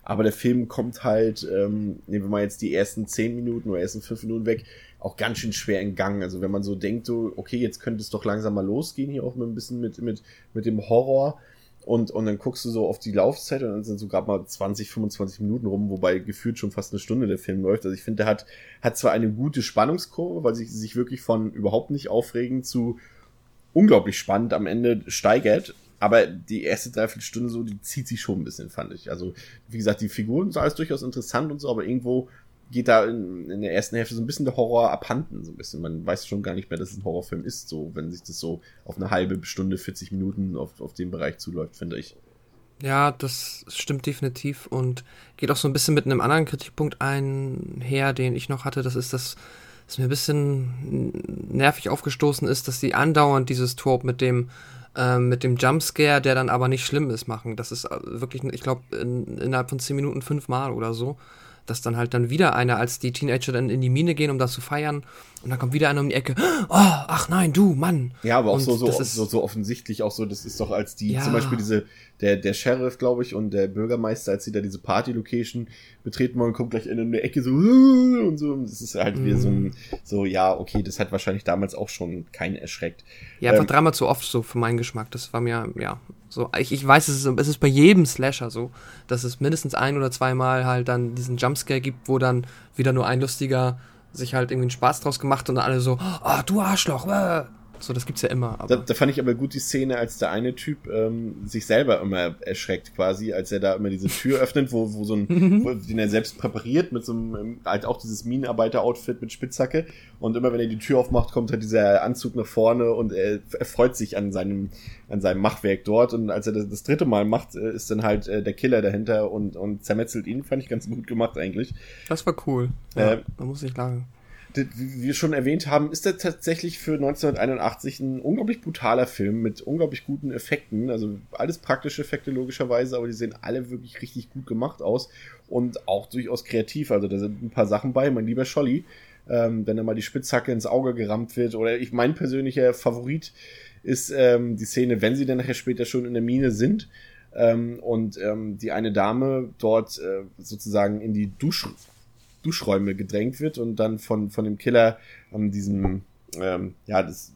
aber der Film kommt halt, ähm, nehmen wir mal jetzt die ersten zehn Minuten oder ersten fünf Minuten weg, auch ganz schön schwer in Gang. Also wenn man so denkt, so, okay, jetzt könnte es doch langsam mal losgehen, hier auch mit ein bisschen mit, mit, mit dem Horror. Und, und dann guckst du so auf die Laufzeit und dann sind so gerade mal zwanzig, fünfundzwanzig Minuten rum, wobei gefühlt schon fast eine Stunde der Film läuft. Also ich finde, der hat, hat zwar eine gute Spannungskurve, weil sich, sich wirklich von überhaupt nicht aufregen zu unglaublich spannend am Ende steigert, aber die erste Dreiviertelstunde so, die zieht sich schon ein bisschen, fand ich. Also, wie gesagt, die Figuren sind alles durchaus interessant und so, aber irgendwo geht da in, in der ersten Hälfte so ein bisschen der Horror abhanden, so ein bisschen. Man weiß schon gar nicht mehr, dass es ein Horrorfilm ist, so, wenn sich das so auf eine halbe Stunde, vierzig Minuten auf, auf den Bereich zuläuft, finde ich. Ja, das stimmt definitiv und geht auch so ein bisschen mit einem anderen Kritikpunkt einher, den ich noch hatte. Das ist, dass es mir ein bisschen nervig aufgestoßen ist, dass die andauernd dieses Trope mit dem ähm, mit dem Jumpscare, der dann aber nicht schlimm ist, machen. Das ist wirklich, ich glaube, in, innerhalb von zehn Minuten fünfmal oder so. Dass dann halt dann wieder einer, als die Teenager dann in die Mine gehen, um das zu feiern, und dann kommt wieder einer um die Ecke, oh, ach nein, du, Mann. Ja, aber auch und so, so, ist, so, so offensichtlich auch so, das ist doch als die, ja. zum Beispiel diese, der, der Sheriff, glaube ich, und der Bürgermeister, als sie da diese Party-Location betreten wollen, kommt gleich in eine Ecke so, und so, das ist halt mm. wieder so ein, so, ja, okay, das hat wahrscheinlich damals auch schon keinen erschreckt. Ja, einfach ähm, dreimal zu oft so für meinen Geschmack, das war mir, ja, so, ich, ich weiß, es ist, es ist bei jedem Slasher so, dass es mindestens ein oder zweimal halt dann diesen Jumpscare gibt, wo dann wieder nur ein lustiger sich halt irgendwie einen Spaß draus gemacht und dann alle so, ah, oh, du Arschloch, äh. So, das gibt's ja immer. Aber. Da, da fand ich aber gut die Szene, als der eine Typ ähm, sich selber immer erschreckt quasi, als er da immer diese Tür öffnet, wo, wo so ein, wo, den er selbst präpariert mit so einem, halt auch dieses Minenarbeiter-Outfit mit Spitzhacke, und immer wenn er die Tür aufmacht, kommt halt dieser Anzug nach vorne und er, er freut sich an seinem, an seinem Machwerk dort, und als er das, das dritte Mal macht, ist dann halt äh, der Killer dahinter und, und zermetzelt ihn, fand ich ganz gut gemacht eigentlich. Das war cool. Ja, äh, da muss ich lachen. Wie wir schon erwähnt haben, ist er tatsächlich für neunzehnhunderteinundachtzig ein unglaublich brutaler Film mit unglaublich guten Effekten. Also alles praktische Effekte logischerweise, aber die sehen alle wirklich richtig gut gemacht aus und auch durchaus kreativ. Also da sind ein paar Sachen bei, mein lieber Scholli, ähm, wenn da mal die Spitzhacke ins Auge gerammt wird. Oder ich, mein persönlicher Favorit ist ähm, die Szene, wenn sie dann nachher später schon in der Mine sind ähm, und ähm, die eine Dame dort äh, sozusagen in die Dusche Duschräume gedrängt wird und dann von von dem Killer an diesem ähm, ja das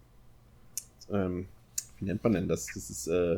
ähm, wie nennt man denn das das ist äh,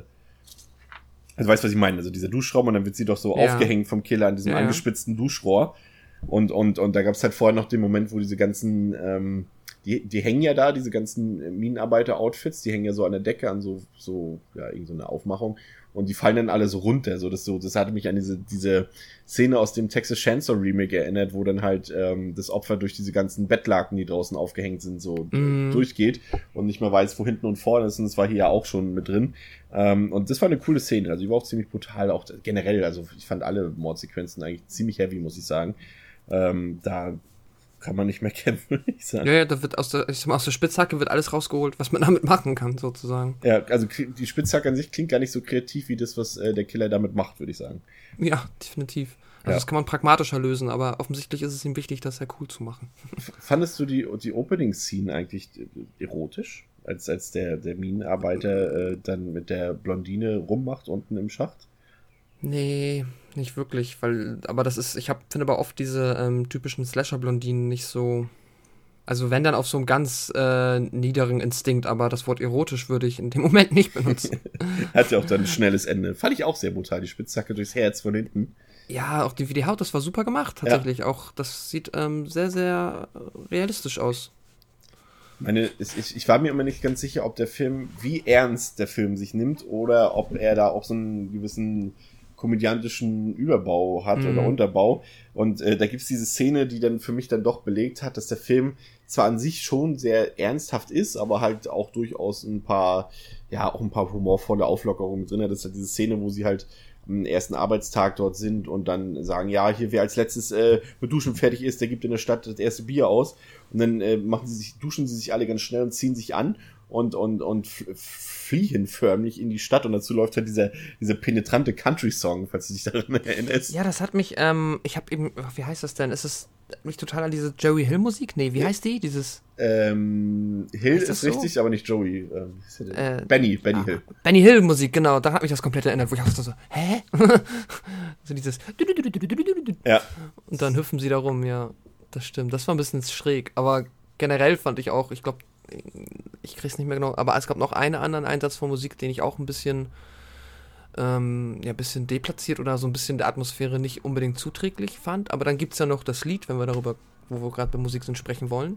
also weißt was ich meine, also dieser Duschraum, und dann wird sie doch so ja. aufgehängt vom Killer an diesem ja, angespitzten Duschrohr, und und und da gab es halt vorher noch den Moment, wo diese ganzen ähm, die die hängen ja da, diese ganzen Minenarbeiter-Outfits, die hängen ja so an der Decke an so so ja irgend so eine Aufmachung. Und die fallen dann alle so runter, so das so, das hatte mich an diese diese Szene aus dem Texas Chainsaw Remake erinnert, wo dann halt ähm, das Opfer durch diese ganzen Bettlaken, die draußen aufgehängt sind, so mm. durchgeht und nicht mehr weiß, wo hinten und vorne ist. Und das war hier ja auch schon mit drin. Ähm, und das war eine coole Szene, also die war auch ziemlich brutal, auch generell. Also ich fand alle Mordsequenzen eigentlich ziemlich heavy, muss ich sagen. Ähm, da kann man nicht mehr kämpfen, würde ich sagen. Ja, ja, da wird aus der, ich sag mal, aus der Spitzhacke wird alles rausgeholt, was man damit machen kann, sozusagen. Ja, also die Spitzhacke an sich klingt gar nicht so kreativ wie das, was äh, der Killer damit macht, würde ich sagen. Ja, definitiv. Also ja. Das kann man pragmatischer lösen, aber offensichtlich ist es ihm wichtig, das sehr cool zu machen. Fandest du die, die Opening-Scene eigentlich erotisch? Als, als der, der Minenarbeiter äh, dann mit der Blondine rummacht unten im Schacht? Nee, nicht wirklich, weil, aber das ist, ich hab, finde aber oft diese ähm, typischen Slasher-Blondinen nicht so, also wenn dann auf so einem ganz äh, niederen Instinkt, aber das Wort erotisch würde ich in dem Moment nicht benutzen. Hat ja auch dann ein schnelles Ende. Fand ich auch sehr brutal, die Spitzhacke durchs Herz von hinten. Ja, auch die, wie die Haut, das war super gemacht, tatsächlich. Ja. Auch, das sieht ähm, sehr, sehr realistisch aus. Meine, ich, ich war mir immer nicht ganz sicher, ob der Film, wie ernst der Film sich nimmt, oder ob er da auch so einen gewissen komödiantischen Überbau hat mm. oder Unterbau. Und äh, da gibt's diese Szene, die dann für mich dann doch belegt hat, dass der Film zwar an sich schon sehr ernsthaft ist, aber halt auch durchaus ein paar, ja, auch ein paar humorvolle Auflockerungen drin hat. Das ist halt diese Szene, wo sie halt am ersten Arbeitstag dort sind und dann sagen, ja, hier, wer als letztes äh, mit Duschen fertig ist, der gibt in der Stadt das erste Bier aus. Und dann äh, machen sie sich, duschen sie sich alle ganz schnell und ziehen sich an und und und fliehen förmlich in die Stadt, und dazu läuft halt dieser dieser penetrante Country-Song, falls du dich daran erinnerst. Ja, das hat mich, ähm, ich habe eben, wie heißt das denn? Ist es mich total an diese Joey Hill-Musik. Nee, wie Ja. heißt die? Dieses. Ähm, Hill Heißt ist das so? richtig, aber nicht Joey. Ähm, wie ist der denn? Äh, Benny, Benny ah, Hill. Benny Hill-Musik, genau. Da hat mich das komplett erinnert, wo ich auch so, hä? So dieses. Ja. Und dann hüpfen sie da rum, ja. Das stimmt. Das war ein bisschen schräg. Aber generell fand ich auch, ich glaube, ich krieg's nicht mehr genau, aber es gab noch einen anderen Einsatz von Musik, den ich auch ein bisschen, ähm, ja, ein bisschen deplatziert oder so ein bisschen der Atmosphäre nicht unbedingt zuträglich fand. Aber dann gibt's ja noch das Lied, wenn wir darüber, wo wir gerade bei Musik sind, sprechen wollen.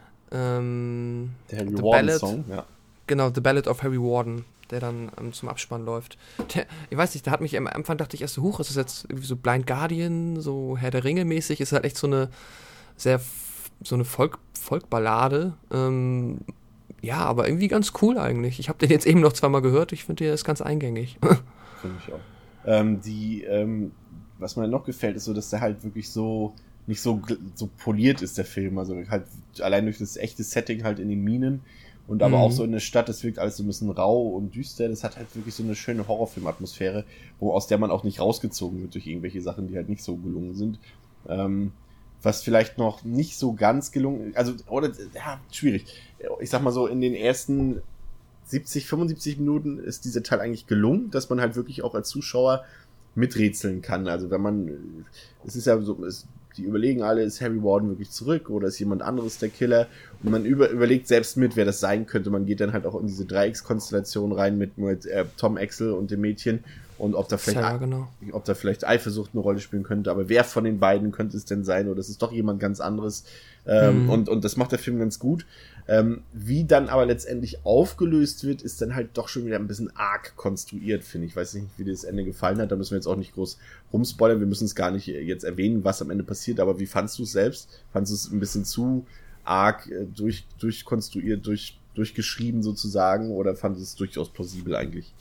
Ähm, Der Harry The Warden Ballad. Song, ja. Genau, The Ballad of Harry Warden, der dann ähm, zum Abspann läuft. Der, ich weiß nicht, da hat mich am Anfang dachte ich erst so, huch, ist das jetzt irgendwie so Blind Guardian, so Herr der Ringe mäßig, ist halt echt so eine sehr, f- so eine Volk, Folkballade. Ähm, ja, aber irgendwie ganz cool eigentlich. Ich habe den jetzt eben noch zweimal gehört, ich finde, der ist ganz eingängig. Finde ich auch. Ähm, die, ähm, was mir noch gefällt, ist so, dass der halt wirklich so, nicht so, gl- so poliert ist, der Film. Also halt allein durch das echte Setting halt in den Minen und aber Mhm. auch so in der Stadt, das wirkt alles so ein bisschen rau und düster. Das hat halt wirklich so eine schöne Horrorfilm-Atmosphäre, wo aus der man auch nicht rausgezogen wird durch irgendwelche Sachen, die halt nicht so gelungen sind. Ähm, was vielleicht noch nicht so ganz gelungen, also, oder, ja, schwierig. Ich sag mal so, in den ersten siebzig, fünfundsiebzig Minuten ist dieser Teil eigentlich gelungen, dass man halt wirklich auch als Zuschauer miträtseln kann. Also wenn man, es ist ja so, es, die überlegen alle, ist Harry Warden wirklich zurück oder ist jemand anderes der Killer? Und man über, überlegt selbst mit, wer das sein könnte. Man geht dann halt auch in diese Dreieckskonstellation rein mit, mit äh, Tom Axel und dem Mädchen und ob da vielleicht Sarah, genau. ob da vielleicht Eifersucht eine Rolle spielen könnte, aber wer von den beiden könnte es denn sein oder es ist doch jemand ganz anderes ähm, Mhm. und, und das macht der Film ganz gut. Ähm, wie dann aber letztendlich aufgelöst wird, ist dann halt doch schon wieder ein bisschen arg konstruiert, finde ich. Ich weiß nicht, wie dir das Ende gefallen hat, da müssen wir jetzt auch nicht groß rumspoilern, wir müssen es gar nicht jetzt erwähnen, was am Ende passiert, aber wie fandst du es selbst? Fandst du es ein bisschen zu arg äh, durch, durchkonstruiert, durch, durchgeschrieben sozusagen oder fandest du es durchaus plausibel eigentlich?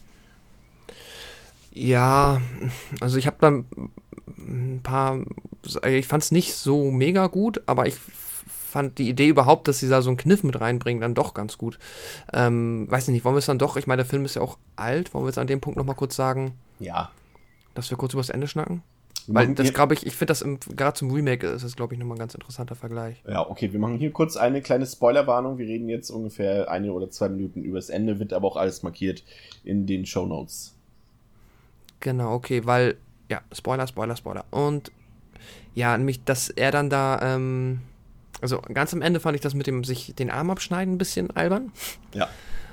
Ja, also ich habe dann ein paar, ich fand es nicht so mega gut, aber ich fand die Idee überhaupt, dass sie da so einen Kniff mit reinbringen, dann doch ganz gut. Ähm, weiß nicht, wollen wir es dann doch, ich meine, der Film ist ja auch alt, wollen wir jetzt an dem Punkt nochmal kurz sagen, Ja. dass wir kurz über das Ende schnacken? Wir Weil machen das hier- glaube ich, ich finde das im- gerade zum Remake ist das, glaube ich, nochmal ein ganz interessanter Vergleich. Ja, okay, wir machen hier kurz eine kleine Spoilerwarnung. Wir reden jetzt ungefähr eine oder zwei Minuten über das Ende, wird aber auch alles markiert in den Shownotes. Genau, okay, weil, ja, Spoiler, Spoiler, Spoiler. Und ja, nämlich, dass er dann da, ähm, also ganz am Ende fand ich das mit dem sich den Arm abschneiden ein bisschen albern. Ja.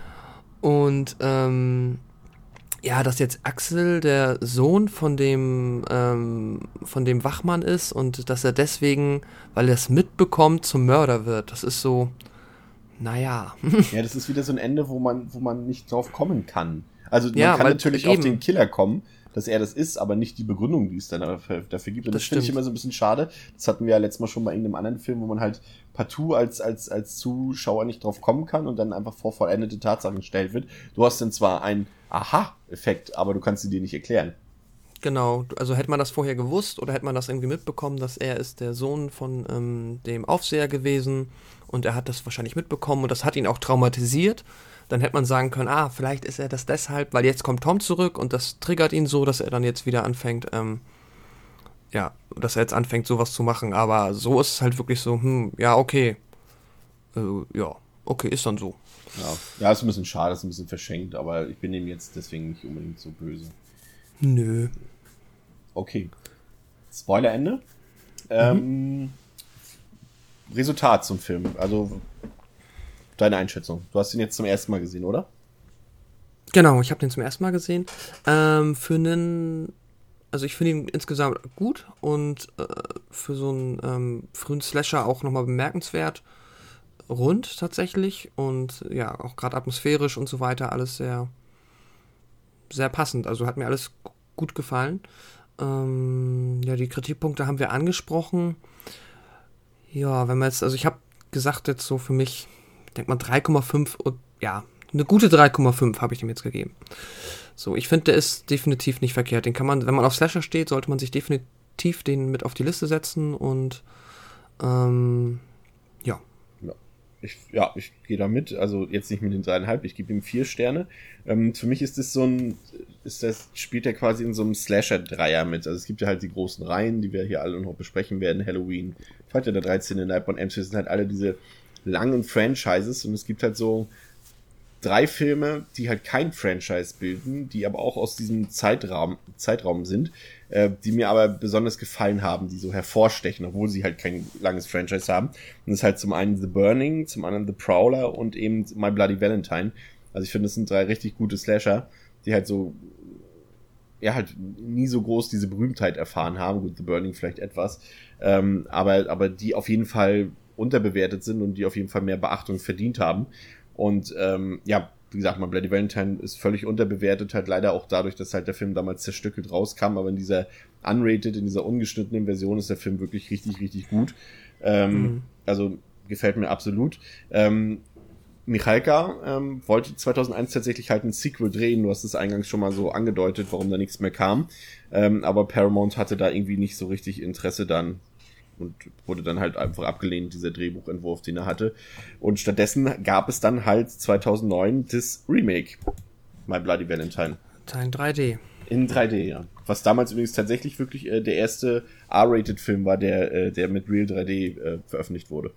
Und ähm, ja, dass jetzt Axel der Sohn von dem ähm, von dem Wachmann ist und dass er deswegen, weil er es mitbekommt, zum Mörder wird. Das ist so, naja. Ja, das ist wieder so ein Ende, wo man, wo man nicht drauf kommen kann. Also man Ja, kann weil natürlich eben- auf den Killer kommen, dass er das ist, aber nicht die Begründung, die es dann dafür, dafür gibt. Und das, Das finde ich stimmt. immer so ein bisschen schade. Das hatten wir ja letztes Mal schon bei irgendeinem anderen Film, wo man halt partout als, als, als Zuschauer nicht drauf kommen kann und dann einfach vor vollendete Tatsachen gestellt wird. Du hast dann zwar einen Aha-Effekt, aber du kannst sie dir nicht erklären. Genau, also hätte man das vorher gewusst oder hätte man das irgendwie mitbekommen, dass er ist der Sohn von ähm, dem Aufseher gewesen und er hat das wahrscheinlich mitbekommen und das hat ihn auch traumatisiert, dann hätte man sagen können, ah, vielleicht ist er das deshalb, weil jetzt kommt Tom zurück und das triggert ihn so, dass er dann jetzt wieder anfängt, ähm, ja, dass er jetzt anfängt, sowas zu machen, aber so ist es halt wirklich so, hm, ja, okay, äh, ja, okay, ist dann so. Ja, ja, ist ein bisschen schade, ist ein bisschen verschenkt, aber ich bin ihm jetzt deswegen nicht unbedingt so böse. Nö. Okay. Spoilerende. Ähm, Resultat zum Film. Also deine Einschätzung. Du hast ihn jetzt zum ersten Mal gesehen, oder? Genau, ich habe den zum ersten Mal gesehen. Ähm, für einen, also ich finde ihn insgesamt gut und äh, für so einen ähm, frühen Slasher auch nochmal bemerkenswert rund tatsächlich und ja, auch gerade atmosphärisch und so weiter, alles sehr, sehr passend. Also hat mir alles g- gut gefallen. Ähm, ja, die Kritikpunkte haben wir angesprochen. Ja, wenn man jetzt, also ich habe gesagt jetzt so für mich, ich denke mal drei Komma fünf und ja, eine gute drei Komma fünf habe ich dem jetzt gegeben. So, ich finde, der ist definitiv nicht verkehrt. Den kann man, wenn man auf Slasher steht, sollte man sich definitiv den mit auf die Liste setzen und ähm, ja. ich, ja, ich gehe da mit. Also jetzt nicht mit den dreieinhalb, ich gebe ihm vier Sterne. Ähm, für mich ist das so ein, ist das, spielt er quasi in so einem Slasher-Dreier mit. Also es gibt ja halt die großen Reihen, die wir hier alle noch besprechen werden. Halloween, Freitag der dreizehnte, Nightmare on Elm Street, sind halt alle diese langen Franchises und es gibt halt so drei Filme, die halt kein Franchise bilden, die aber auch aus diesem Zeitraum, Zeitraum sind, äh, die mir aber besonders gefallen haben, die so hervorstechen, obwohl sie halt kein langes Franchise haben. Und das ist halt zum einen The Burning, zum anderen The Prowler und eben My Bloody Valentine. Also ich finde, das sind drei richtig gute Slasher, die halt so, ja, halt nie so groß diese Berühmtheit erfahren haben. Gut, The Burning vielleicht etwas. Ähm, aber, aber die auf jeden Fall unterbewertet sind und die auf jeden Fall mehr Beachtung verdient haben. Und ähm, ja, wie gesagt, My Bloody Valentine ist völlig unterbewertet, halt leider auch dadurch, dass halt der Film damals zerstückelt rauskam, aber in dieser unrated, in dieser ungeschnittenen Version ist der Film wirklich richtig, richtig gut. Ähm, mhm. Also gefällt mir absolut. Ähm, Michalka ähm, wollte zweitausendeins tatsächlich halt ein Sequel drehen, du hast es eingangs schon mal so angedeutet, warum da nichts mehr kam. Ähm, aber Paramount hatte da irgendwie nicht so richtig Interesse dann. Und wurde dann halt einfach abgelehnt, dieser Drehbuchentwurf, den er hatte. Und stattdessen gab es dann halt zweitausendneun das Remake, My Bloody Valentine. In drei D. In drei D, ja. Was damals übrigens tatsächlich wirklich äh, der erste R-Rated-Film war, der, äh, der mit Real drei D äh, veröffentlicht wurde.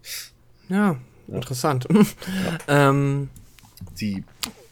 ja, ja, interessant. Ja. ähm. Die...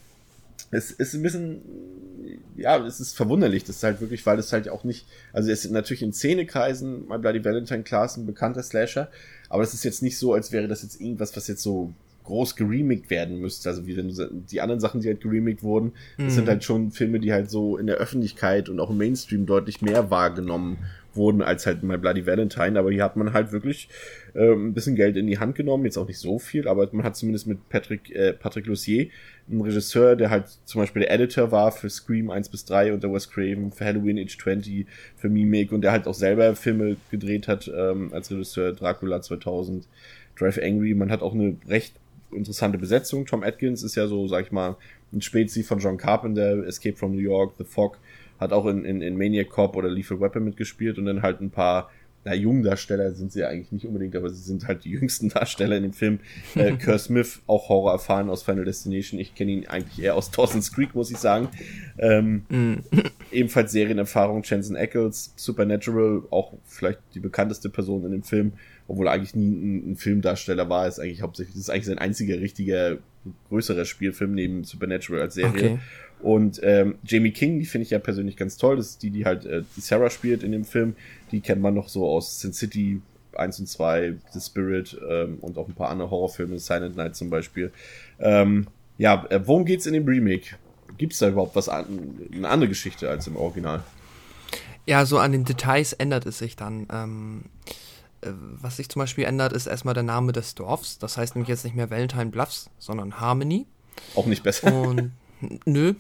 Es ist ein bisschen, ja, es ist verwunderlich, das ist halt wirklich, weil es halt auch nicht, also es ist natürlich in Szenekreisen, My Bloody Valentine klar ist ein bekannter Slasher, aber es ist jetzt nicht so, als wäre das jetzt irgendwas, was jetzt so groß geremaked werden müsste, also wie wenn du, die anderen Sachen, die halt geremaked wurden, das mhm. sind halt schon Filme, die halt so in der Öffentlichkeit und auch im Mainstream deutlich mehr wahrgenommen wurden als halt My Bloody Valentine, aber hier hat man halt wirklich äh, ein bisschen Geld in die Hand genommen, jetzt auch nicht so viel, aber man hat zumindest mit Patrick, äh, Patrick Lussier, einen Regisseur, der halt zum Beispiel der Editor war für Scream eins bis drei unter Wes Craven, für Halloween Age zwanzig, für Mimic und der halt auch selber Filme gedreht hat ähm, als Regisseur, Dracula zweitausend, Drive Angry, man hat auch eine recht interessante Besetzung, Tom Atkins ist ja so, sag ich mal, ein Spezi von John Carpenter, Escape from New York, The Fog, hat auch in, in, in Maniac Cop oder Lethal Weapon mitgespielt und dann halt ein paar, na, jungen Darsteller sind sie ja eigentlich nicht unbedingt, aber sie sind halt die jüngsten Darsteller in dem Film. Äh, Kerr Smith, auch Horror erfahren aus Final Destination. Ich kenne ihn eigentlich eher aus Dawson's Creek, muss ich sagen. Ähm, mm. Ebenfalls Serienerfahrung, Jensen Ackles, Supernatural, auch vielleicht die bekannteste Person in dem Film, obwohl er eigentlich nie ein, ein Filmdarsteller war, ist eigentlich hauptsächlich, das ist eigentlich sein einziger richtiger, größerer Spielfilm neben Supernatural als Serie. Okay. Und ähm, Jamie King, die finde ich ja persönlich ganz toll. Das ist die, die halt äh, die Sarah spielt in dem Film. Die kennt man noch so aus Sin City eins und zwei, The Spirit ähm, und auch ein paar andere Horrorfilme, Silent Night zum Beispiel. Ähm, ja, äh, worum geht's in dem Remake? Gibt's da überhaupt was an, eine andere Geschichte als im Original? Ja, so an den Details ändert es sich dann. Ähm, äh, was sich zum Beispiel ändert, ist erstmal der Name des Dorfs. Das heißt nämlich jetzt nicht mehr Valentine Bluffs, sondern Harmony. Auch nicht besser. Und nö.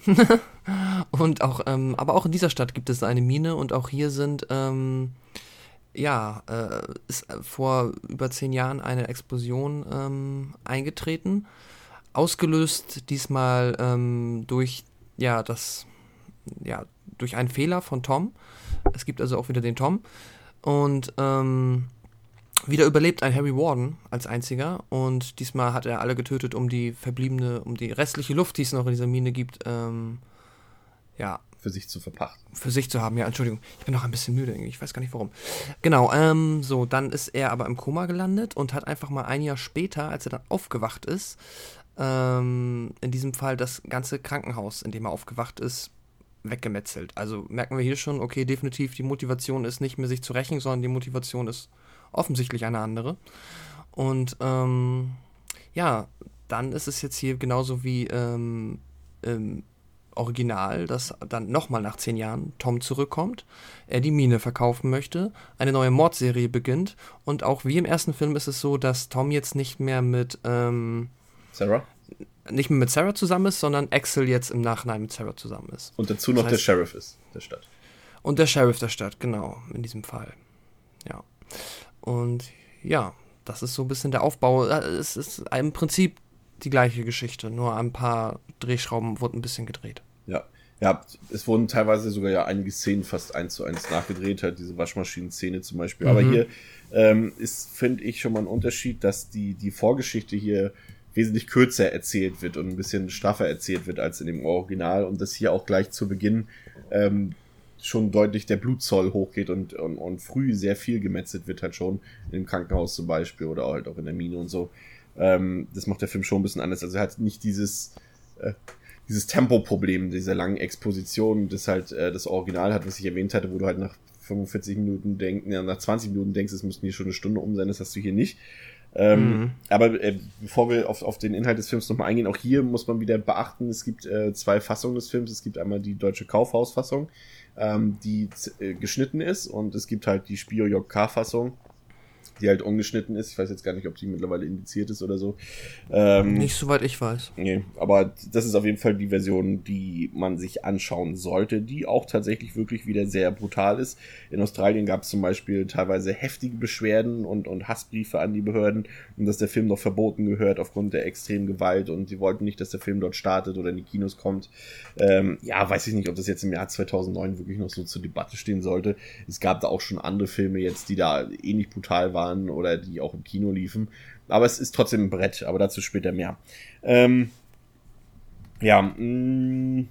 und auch, ähm, aber auch in dieser Stadt gibt es eine Mine und auch hier sind, ähm, ja, äh, ist vor über zehn Jahren eine Explosion ähm, eingetreten. Ausgelöst diesmal ähm, durch, ja, das, ja, durch einen Fehler von Tom. Es gibt also auch wieder den Tom. Und, ähm, wieder überlebt ein Harry Warden als einziger und diesmal hat er alle getötet, um die verbliebene, um die restliche Luft, die es noch in dieser Mine gibt, ähm, ja. Für sich zu verpachten. Für sich zu haben, ja, Entschuldigung. Ich bin noch ein bisschen müde irgendwie, ich weiß gar nicht warum. Genau, ähm, so, dann ist er aber im Koma gelandet und hat einfach mal ein Jahr später, als er dann aufgewacht ist, ähm, in diesem Fall das ganze Krankenhaus, in dem er aufgewacht ist, weggemetzelt. Also merken wir hier schon, okay, definitiv die Motivation ist nicht mehr sich zu rächen, sondern die Motivation ist offensichtlich eine andere. Und ähm, ja, dann ist es jetzt hier genauso wie ähm, im Original, dass dann nochmal nach zehn Jahren Tom zurückkommt, er die Mine verkaufen möchte, eine neue Mordserie beginnt und auch wie im ersten Film ist es so, dass Tom jetzt nicht mehr mit ähm, Sarah? nicht mehr mit Sarah zusammen ist, sondern Axel jetzt im Nachhinein mit Sarah zusammen ist. Und dazu noch das heißt, der Sheriff ist der Stadt. Und der Sheriff der Stadt, genau, in diesem Fall. Ja. Und ja, das ist so ein bisschen der Aufbau. Es ist im Prinzip die gleiche Geschichte, nur ein paar Drehschrauben wurden ein bisschen gedreht. Ja, Ja, es wurden teilweise sogar ja einige Szenen fast eins zu eins nachgedreht, halt diese Waschmaschinen-Szene zum Beispiel. Mhm. Aber hier ähm, ist, finde ich, schon mal ein Unterschied, dass die, die Vorgeschichte hier wesentlich kürzer erzählt wird und ein bisschen straffer erzählt wird als in dem Original und dass hier auch gleich zu Beginn ähm, schon deutlich der Blutzoll hochgeht und, und, und früh sehr viel gemetzelt wird halt schon, im Krankenhaus zum Beispiel oder halt auch in der Mine und so. Ähm, das macht der Film schon ein bisschen anders. Also er hat nicht dieses äh, dieses Tempoproblem dieser langen Exposition, das halt äh, das Original hat, was ich erwähnt hatte, wo du halt nach fünfundvierzig Minuten denkst, ja, nach zwanzig Minuten denkst, es müssten hier schon eine Stunde um sein, das hast du hier nicht. Ähm, mhm. Aber äh, bevor wir auf, auf den Inhalt des Films nochmal eingehen, auch hier muss man wieder beachten, es gibt äh, zwei Fassungen des Films. Es gibt einmal die deutsche Kaufhausfassung, ähm, die äh, geschnitten ist, und es gibt halt die Spio J K-Fassung, die halt ungeschnitten ist. Ich weiß jetzt gar nicht, ob die mittlerweile indiziert ist oder so. Ähm, nicht soweit ich weiß. Nee, aber das ist auf jeden Fall die Version, die man sich anschauen sollte, die auch tatsächlich wirklich wieder sehr brutal ist. In Australien gab es zum Beispiel teilweise heftige Beschwerden und, und Hassbriefe an die Behörden, und dass der Film noch verboten gehört aufgrund der extremen Gewalt, und sie wollten nicht, dass der Film dort startet oder in die Kinos kommt. Ähm, ja, weiß ich nicht, ob das jetzt im Jahr zweitausendneun wirklich noch so zur Debatte stehen sollte. Es gab da auch schon andere Filme jetzt, die da ähnlich brutal waren oder die auch im Kino liefen. Aber es ist trotzdem ein Brett, aber dazu später mehr. Ähm, ja, mh,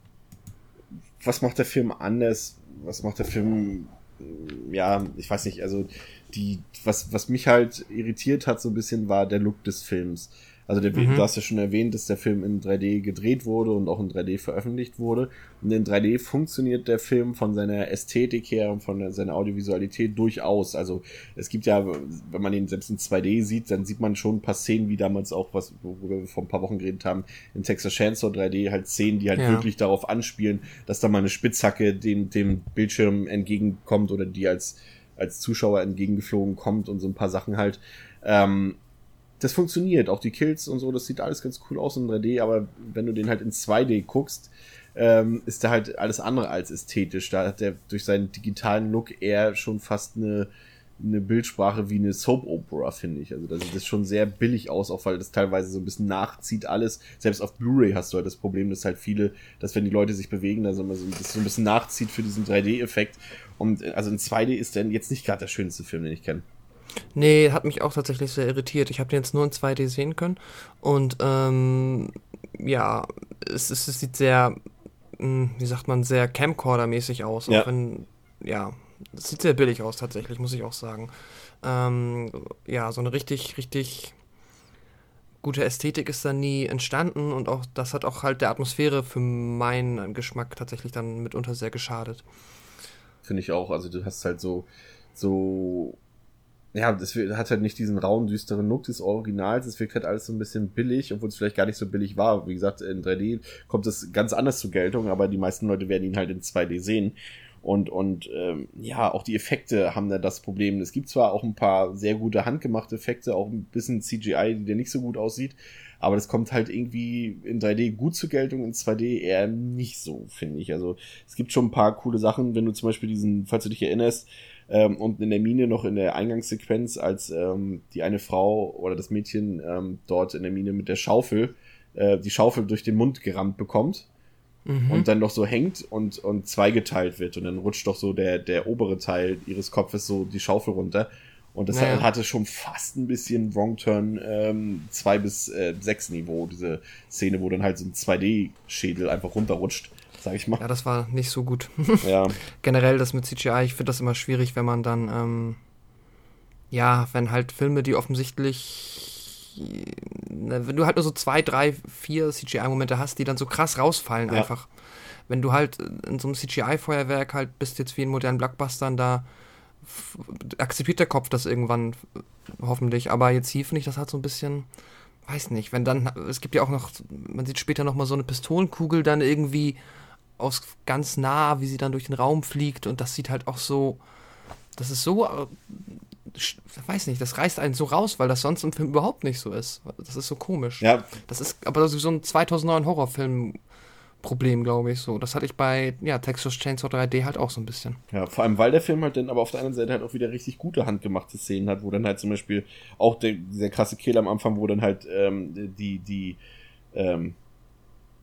was macht der Film anders? Was macht der Film, ja, ich weiß nicht, also die, was, was mich halt irritiert hat so ein bisschen, war der Look des Films. Also der, mhm. du hast ja schon erwähnt, dass der Film in drei D gedreht wurde und auch in drei D veröffentlicht wurde. Und in drei D funktioniert der Film von seiner Ästhetik her und von seiner Audiovisualität durchaus. Also es gibt ja, wenn man ihn selbst in zwei D sieht, dann sieht man schon ein paar Szenen, wie damals auch, was worüber wir vor ein paar Wochen geredet haben, in Texas Chainsaw drei D, halt Szenen, die halt ja. wirklich darauf anspielen, dass da mal eine Spitzhacke dem, dem Bildschirm entgegenkommt oder die als, als Zuschauer entgegengeflogen kommt und so ein paar Sachen halt. Ähm, Das funktioniert, auch die Kills und so, das sieht alles ganz cool aus in drei D, aber wenn du den halt in zwei D guckst, ähm, ist der halt alles andere als ästhetisch. Da hat der durch seinen digitalen Look eher schon fast eine, eine Bildsprache wie eine Soap-Opera, finde ich. Also da sieht das schon sehr billig aus, auch weil das teilweise so ein bisschen nachzieht alles. Selbst auf Blu-ray hast du halt das Problem, dass halt viele, dass wenn die Leute sich bewegen, da so, das so ein bisschen nachzieht für diesen drei D-Effekt. Und also in zwei D ist der jetzt nicht gerade der schönste Film, den ich kenne. Nee, hat mich auch tatsächlich sehr irritiert. Ich habe den jetzt nur in zwei D sehen können und ähm, ja, es, es, es sieht sehr, mh, wie sagt man, sehr Camcorder-mäßig aus. Ja. Auch wenn, ja, es sieht sehr billig aus tatsächlich, muss ich auch sagen. Ähm, ja, so eine richtig, richtig gute Ästhetik ist da nie entstanden, und auch das hat auch halt der Atmosphäre für meinen Geschmack tatsächlich dann mitunter sehr geschadet. Finde ich auch. Also du hast halt so, so ja, das hat halt nicht diesen rauen, düsteren Look des Originals. Es wirkt halt alles so ein bisschen billig, obwohl es vielleicht gar nicht so billig war. Wie gesagt, in drei D kommt es ganz anders zur Geltung, aber die meisten Leute werden ihn halt in zwei D sehen. Und, und ähm, ja, auch die Effekte haben da das Problem. Es gibt zwar auch ein paar sehr gute handgemachte Effekte, auch ein bisschen C G I, der nicht so gut aussieht, aber das kommt halt irgendwie in drei D gut zur Geltung, in zwei D eher nicht so, finde ich. Also es gibt schon ein paar coole Sachen, wenn du zum Beispiel diesen, falls du dich erinnerst, Ähm, und in der Mine noch in der Eingangssequenz, als ähm, die eine Frau oder das Mädchen ähm, dort in der Mine mit der Schaufel äh, die Schaufel durch den Mund gerammt bekommt mhm. und dann noch so hängt und und zweigeteilt wird, und dann rutscht doch so der der obere Teil ihres Kopfes so die Schaufel runter, und das naja. hatte schon fast ein bisschen Wrong Turn ähm, zwei bis sechs Niveau, diese Szene, wo dann halt so ein zwei D-Schädel einfach runterrutscht, sag ich mal. Ja, das war nicht so gut. Ja. Generell das mit C G I, ich finde das immer schwierig, wenn man dann, ähm, ja, wenn halt Filme, die offensichtlich, wenn du halt nur so zwei, drei, vier C G I-Momente hast, die dann so krass rausfallen ja. einfach. Wenn du halt in so einem C G I-Feuerwerk halt bist, jetzt wie in modernen Blockbustern, da f- akzeptiert der Kopf das irgendwann hoffentlich, aber jetzt hier finde ich das halt so ein bisschen, weiß nicht, wenn dann, es gibt ja auch noch, man sieht später nochmal so eine Pistolenkugel dann irgendwie aus ganz nah, wie sie dann durch den Raum fliegt, und das sieht halt auch so, das ist so, ich weiß nicht, das reißt einen so raus, weil das sonst im Film überhaupt nicht so ist. Das ist so komisch. Ja. Das ist aber so ein zweitausendneun Horrorfilm-Problem, glaube ich, so. Das hatte ich bei, ja, Texas Chainsaw drei D halt auch so ein bisschen. Ja, vor allem, weil der Film halt dann aber auf der anderen Seite halt auch wieder richtig gute handgemachte Szenen hat, wo dann halt zum Beispiel auch der, dieser krasse Kill am Anfang, wo dann halt ähm, die, die, ähm,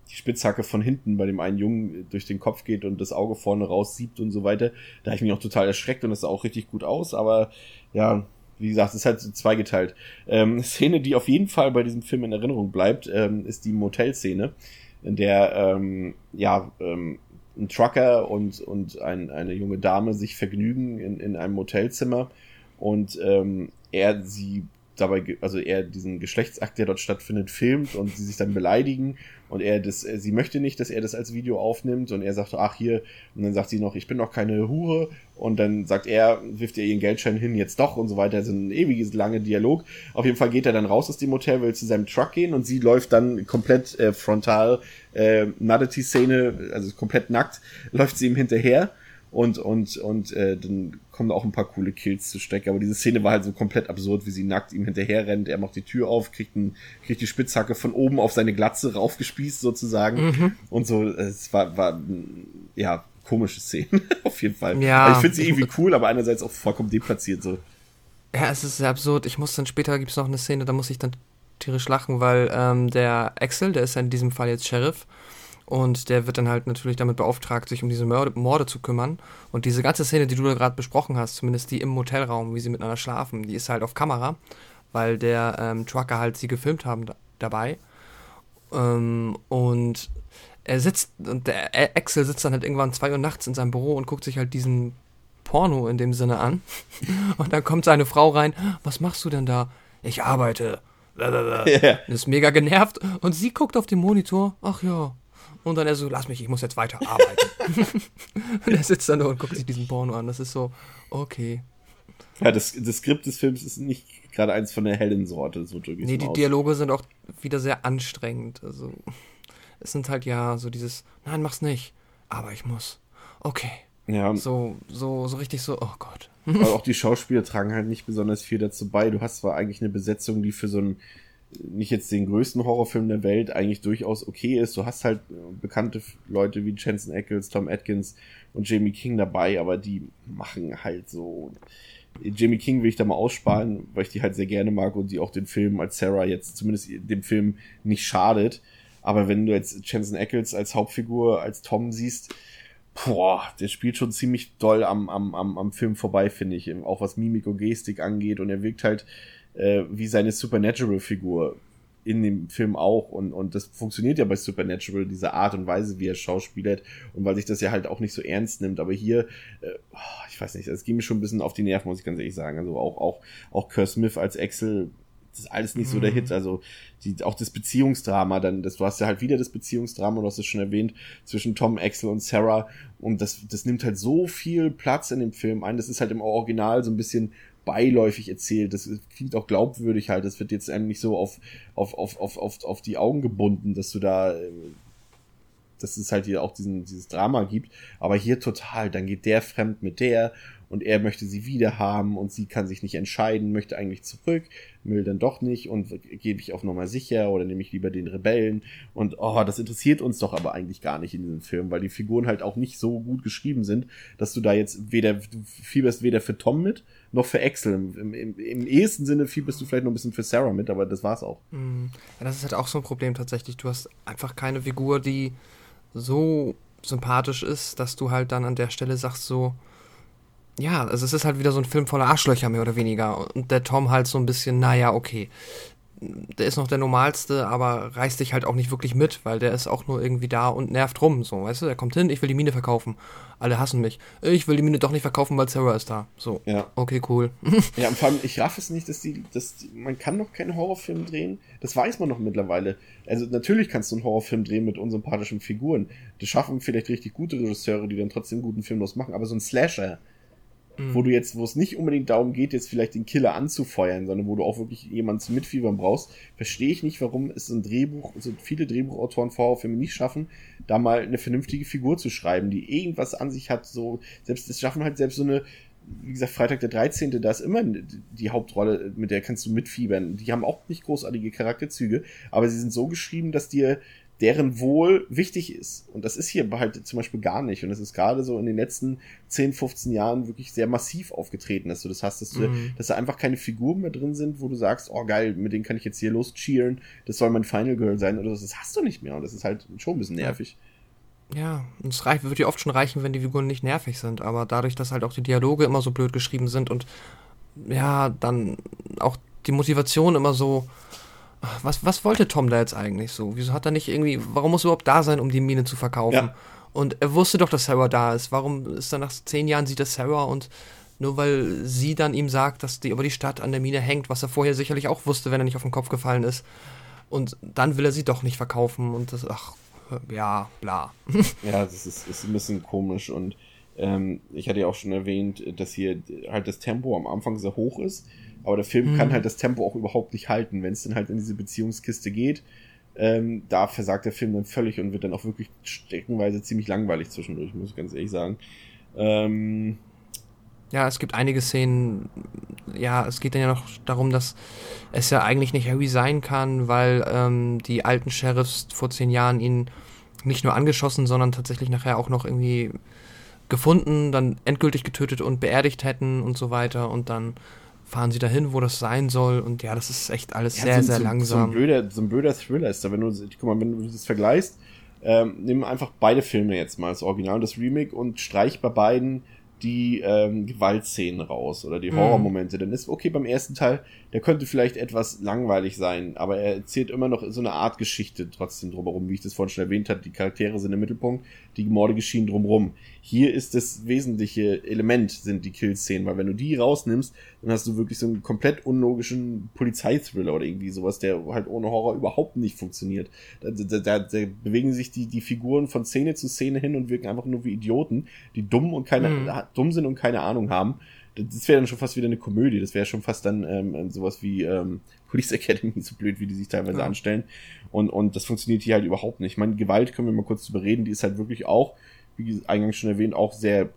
die Spitzhacke von hinten bei dem einen Jungen durch den Kopf geht und das Auge vorne raussiebt und so weiter. Da habe ich mich auch total erschreckt und das sah auch richtig gut aus, aber ja, wie gesagt, es ist halt so zweigeteilt. Ähm, eine Szene, die auf jeden Fall bei diesem Film in Erinnerung bleibt, ähm, ist die Motelszene, in der ähm, ja ähm, ein Trucker und und ein, eine junge Dame sich vergnügen in, in einem Motelzimmer und ähm, er sie dabei, also er diesen Geschlechtsakt, der dort stattfindet, filmt und sie sich dann beleidigen und er das, sie möchte nicht, dass er das als Video aufnimmt und er sagt, ach hier, und dann sagt sie noch, ich bin doch keine Hure und dann sagt er, wirft ihr ihren Geldschein hin, jetzt doch und so weiter, so ein ewiges, lange Dialog. Auf jeden Fall geht er dann raus aus dem Hotel, will zu seinem Truck gehen und sie läuft dann komplett äh, frontal, äh, Nudity-Szene, also komplett nackt, läuft sie ihm hinterher. Und, und, und äh, dann kommen auch ein paar coole Kills zu Strecke. Aber diese Szene war halt so komplett absurd, wie sie nackt ihm hinterher rennt. Er macht die Tür auf, kriegt, ein, kriegt die Spitzhacke von oben auf seine Glatze raufgespießt sozusagen. Mhm. Und so, es war, war ja, komische Szene, auf jeden Fall. Ja. Also ich finde sie irgendwie cool, aber einerseits auch vollkommen deplatziert so. Ja, es ist sehr absurd. Ich muss dann später, gibt's noch eine Szene, da muss ich dann tierisch lachen, weil ähm, der Axel, der ist ja in diesem Fall jetzt Sheriff, und der wird dann halt natürlich damit beauftragt, sich um diese Morde, Morde zu kümmern. Und diese ganze Szene, die du da gerade besprochen hast, zumindest die im Motelraum, wie sie miteinander schlafen, die ist halt auf Kamera, weil der ähm, Trucker halt sie gefilmt haben da, dabei. Ähm, und er sitzt, und der Axel sitzt dann halt irgendwann zwei Uhr nachts in seinem Büro und guckt sich halt diesen Porno in dem Sinne an. Und dann kommt seine Frau rein, was machst du denn da? Ich arbeite. Yeah. Ist mega genervt. Und sie guckt auf den Monitor, ach ja. Und dann er so, lass mich, ich muss jetzt weiter arbeiten. Und er sitzt dann da und guckt sich diesen Porno an. Das ist so, okay. Ja, das, das Skript des Films ist nicht gerade eins von der hellen Sorte. So nee, die aus. Dialoge sind auch wieder sehr anstrengend. Also, es sind halt ja so dieses, nein, mach's nicht, aber ich muss. Okay. Ja. So, so, so richtig so, oh Gott. Aber auch die Schauspieler tragen halt nicht besonders viel dazu bei. Du hast zwar eigentlich eine Besetzung, die für so ein nicht jetzt den größten Horrorfilm der Welt eigentlich durchaus okay ist. Du hast halt bekannte Leute wie Jensen Ackles, Tom Atkins und Jamie King dabei, aber die machen halt so... Jamie King will ich da mal aussparen, weil ich die halt sehr gerne mag und die auch den Film als Sarah jetzt zumindest dem Film nicht schadet. Aber wenn du jetzt Jensen Ackles als Hauptfigur, als Tom siehst, boah, der spielt schon ziemlich doll am, am, am, am Film vorbei, finde ich. Auch was Mimik und Gestik angeht und er wirkt halt wie seine Supernatural-Figur in dem Film auch und, und das funktioniert ja bei Supernatural, diese Art und Weise, wie er schauspielert und weil sich das ja halt auch nicht so ernst nimmt, aber hier, äh, ich weiß nicht, das ging mir schon ein bisschen auf die Nerven, muss ich ganz ehrlich sagen, also auch, auch, auch Kerr Smith als Axel, das ist alles nicht so der Hit, also die, auch das Beziehungsdrama, dann, das, du hast ja halt wieder das Beziehungsdrama, du hast es schon erwähnt, zwischen Tom, Axel und Sarah und das, das nimmt halt so viel Platz in dem Film ein, das ist halt im Original so ein bisschen beiläufig erzählt, das klingt auch glaubwürdig halt, das wird jetzt einem nicht so auf, auf, auf, auf, auf, auf die Augen gebunden, dass du da, dass es halt hier auch diesen, dieses Drama gibt, aber hier total, dann geht der fremd mit der und er möchte sie wieder haben und sie kann sich nicht entscheiden, möchte eigentlich zurück, will dann doch nicht und gebe ich auf Nummer sicher oder nehme ich lieber den Rebellen und oh, das interessiert uns doch aber eigentlich gar nicht in diesem Film, weil die Figuren halt auch nicht so gut geschrieben sind, dass du da jetzt weder, du fieberst weder für Tom mit, noch für Axel. Im, im, im ehesten Sinne fieberst du vielleicht noch ein bisschen für Sarah mit, aber das war's auch. Ja, das ist halt auch so ein Problem tatsächlich. Du hast einfach keine Figur, die so sympathisch ist, dass du halt dann an der Stelle sagst so, ja, also es ist halt wieder so ein Film voller Arschlöcher, mehr oder weniger. Und der Tom halt so ein bisschen, naja, okay. Der ist noch der Normalste, aber reißt dich halt auch nicht wirklich mit, weil der ist auch nur irgendwie da und nervt rum, so, weißt du? Der kommt hin, ich will die Mine verkaufen. Alle hassen mich. Ich will die Mine doch nicht verkaufen, weil Sarah ist da. So, ja. Okay, cool. Ja, und vor allem, ich raff es nicht, dass die, dass die, man kann noch keinen Horrorfilm drehen. Das weiß man noch mittlerweile. Also natürlich kannst du einen Horrorfilm drehen mit unsympathischen Figuren. Das schaffen vielleicht richtig gute Regisseure, die dann trotzdem einen guten Film draus machen, aber so ein Slasher, wo du jetzt, wo es nicht unbedingt darum geht, jetzt vielleicht den Killer anzufeuern, sondern wo du auch wirklich jemanden zum Mitfiebern brauchst, verstehe ich nicht, warum es so ein Drehbuch, so viele Drehbuchautoren vor Horrorfilme nicht schaffen, da mal eine vernünftige Figur zu schreiben, die irgendwas an sich hat, so, selbst, das schaffen halt selbst so eine, wie gesagt, Freitag der dreizehnte, da ist immer die Hauptrolle, mit der kannst du mitfiebern. Die haben auch nicht großartige Charakterzüge, aber sie sind so geschrieben, dass dir deren Wohl wichtig ist. Und das ist hier halt zum Beispiel gar nicht. Und das ist gerade so in den letzten zehn, fünfzehn Jahren wirklich sehr massiv aufgetreten, dass du das hast, dass, du, mhm. dass da einfach keine Figuren mehr drin sind, wo du sagst, oh geil, mit denen kann ich jetzt hier los cheeren, das soll mein Final Girl sein oder so. Das hast du nicht mehr. Und das ist halt schon ein bisschen nervig. Ja, und es reicht, wird ja oft schon reichen, wenn die Figuren nicht nervig sind. Aber dadurch, dass halt auch die Dialoge immer so blöd geschrieben sind und ja, dann auch die Motivation immer so. Was, was wollte Tom da jetzt eigentlich so? Wieso hat er nicht irgendwie, warum muss er überhaupt da sein, um die Mine zu verkaufen? Ja. Und er wusste doch, dass Sarah da ist. Warum ist er nach zehn Jahren, sieht er Sarah und nur weil sie dann ihm sagt, dass die über die Stadt an der Mine hängt, was er vorher sicherlich auch wusste, wenn er nicht auf den Kopf gefallen ist. Und dann will er sie doch nicht verkaufen und das, ach, ja, bla. Ja, das ist, ist ein bisschen komisch und ähm, ich hatte ja auch schon erwähnt, dass hier halt das Tempo am Anfang sehr hoch ist. Aber der Film mhm. kann halt das Tempo auch überhaupt nicht halten, wenn es dann halt in diese Beziehungskiste geht. Ähm, da versagt der Film dann völlig und wird dann auch wirklich streckenweise ziemlich langweilig zwischendurch, muss ich ganz ehrlich sagen. Ähm, ja, es gibt einige Szenen, ja, es geht dann ja noch darum, dass es ja eigentlich nicht Harry sein kann, weil ähm, die alten Sheriffs vor zehn Jahren ihn nicht nur angeschossen, sondern tatsächlich nachher auch noch irgendwie gefunden, dann endgültig getötet und beerdigt hätten und so weiter und dann fahren sie dahin, wo das sein soll und ja, das ist echt alles ja, sehr, so, sehr so, langsam. So ein blöder, so ein blöder Thriller ist da, wenn du, guck mal, wenn du das vergleichst, ähm, nimm einfach beide Filme jetzt mal, das Original und das Remake und streich bei beiden die ähm, Gewaltszenen raus oder die Horrormomente, dann ist okay beim ersten Teil, der könnte vielleicht etwas langweilig sein, aber er erzählt immer noch so eine Art Geschichte trotzdem drumherum, wie ich das vorhin schon erwähnt habe, die Charaktere sind im Mittelpunkt, die Morde geschehen drumherum. Hier ist das wesentliche Element, sind die Kill-Szenen, weil wenn du die rausnimmst, dann hast du wirklich so einen komplett unlogischen Polizeithriller oder irgendwie sowas, der halt ohne Horror überhaupt nicht funktioniert. Da, da, da, da bewegen sich die, die Figuren von Szene zu Szene hin und wirken einfach nur wie Idioten, die dumm und keine, mhm. dumm sind und keine Ahnung haben. Das wäre dann schon fast wieder eine Komödie. Das wäre schon fast dann ähm, sowas wie ähm, Police Academy, so blöd, wie die sich teilweise ja. anstellen. Und, und das funktioniert hier halt überhaupt nicht. Ich meine, Gewalt können wir mal kurz drüber reden. Die ist halt wirklich auch, wie eingangs schon erwähnt, auch sehr,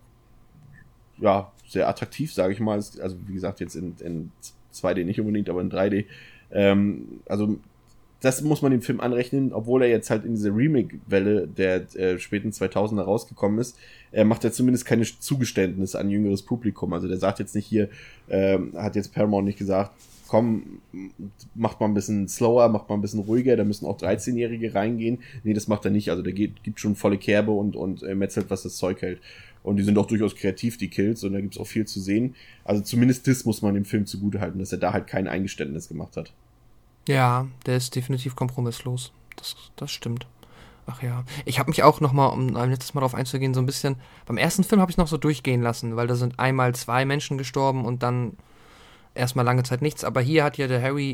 ja, sehr attraktiv, sage ich mal. Also wie gesagt, jetzt in, in zwei D nicht unbedingt, aber in drei D. Ähm, also das muss man dem Film anrechnen, obwohl er jetzt halt in diese Remake-Welle der äh, späten zweitausender rausgekommen ist, er macht ja zumindest keine Zugeständnisse an jüngeres Publikum. Also der sagt jetzt nicht hier, ähm, hat jetzt Paramount nicht gesagt, komm, macht mal ein bisschen slower, macht mal ein bisschen ruhiger, da müssen auch dreizehnjährige reingehen. Nee, das macht er nicht. Also der geht, gibt schon volle Kerbe und, und äh, metzelt, was das Zeug hält. Und die sind auch durchaus kreativ, die Kills, und da gibt's auch viel zu sehen. Also zumindest das muss man dem Film zugutehalten, dass er da halt kein Eingeständnis gemacht hat. Ja, der ist definitiv kompromisslos. Das, das stimmt. Ach ja. Ich habe mich auch noch mal, um ein letztes Mal darauf einzugehen, so ein bisschen... Beim ersten Film habe ich es noch so durchgehen lassen, weil da sind einmal zwei Menschen gestorben und dann erstmal lange Zeit nichts. Aber hier hat ja der Harry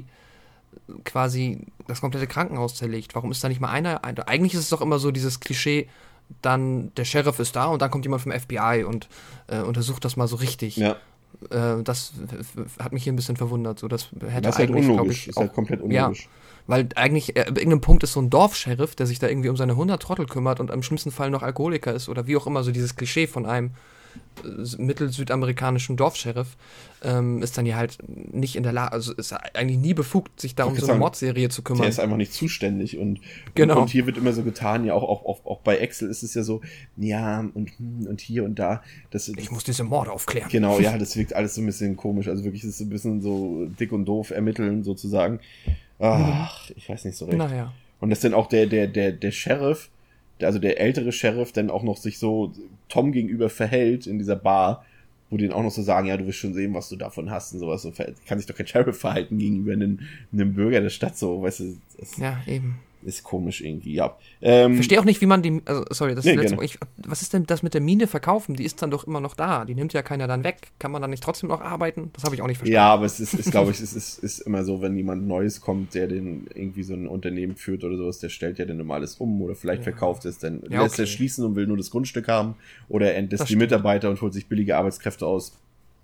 quasi das komplette Krankenhaus zerlegt. Warum ist da nicht mal einer? Eigentlich ist es doch immer so dieses Klischee, dann der Sheriff ist da und dann kommt jemand vom F B I und äh, untersucht das mal so richtig. Ja. Äh, das f- hat mich hier ein bisschen verwundert. So, das hätte das ist halt eigentlich, unlogisch. Ich, ist halt komplett unlogisch. Ja, weil eigentlich, äh, bei irgendeinem Punkt ist so ein Dorfsheriff, der sich da irgendwie um seine hundert Trottel kümmert und im schlimmsten Fall noch Alkoholiker ist oder wie auch immer, so dieses Klischee von einem äh, mittelsüdamerikanischen Dorfsheriff, ähm, ist dann ja halt nicht in der Lage, also ist eigentlich nie befugt, sich da um so eine sagen, Mordserie zu kümmern. Der ist einfach nicht zuständig und, genau. und, und hier wird immer so getan, ja auch, auch, auch, auch bei Excel ist es ja so, ja und, und hier und da. Das, ich muss diese Morde aufklären. Genau, ja, das wirkt alles so ein bisschen komisch, also wirklich ist es ein bisschen so dick und doof ermitteln sozusagen. Ach, ich weiß nicht so recht. Naja. Und dass dann auch der, der, der, der Sheriff, also der ältere Sheriff, dann auch noch sich so Tom gegenüber verhält in dieser Bar, wo die dann auch noch so sagen, ja, du wirst schon sehen, was du davon hast und sowas. So kann sich doch kein Sheriff verhalten gegenüber einem, einem Bürger der Stadt, so, weißt du. Das ja, eben. Ist komisch irgendwie, ja. Ähm, Verstehe auch nicht, wie man die, also sorry, das nee, ist letzte Mal, ich, was ist denn das mit der Mine verkaufen? Die ist dann doch immer noch da. Die nimmt ja keiner dann weg. Kann man dann nicht trotzdem noch arbeiten? Das habe ich auch nicht verstanden. Ja, aber es ist, ist glaube ich, es ist, ist immer so, wenn jemand Neues kommt, der den irgendwie so ein Unternehmen führt oder sowas, der stellt ja dann immer alles um oder vielleicht ja. verkauft es, dann ja, lässt okay. er schließen und will nur das Grundstück haben oder er entlässt das die stimmt. Mitarbeiter und holt sich billige Arbeitskräfte aus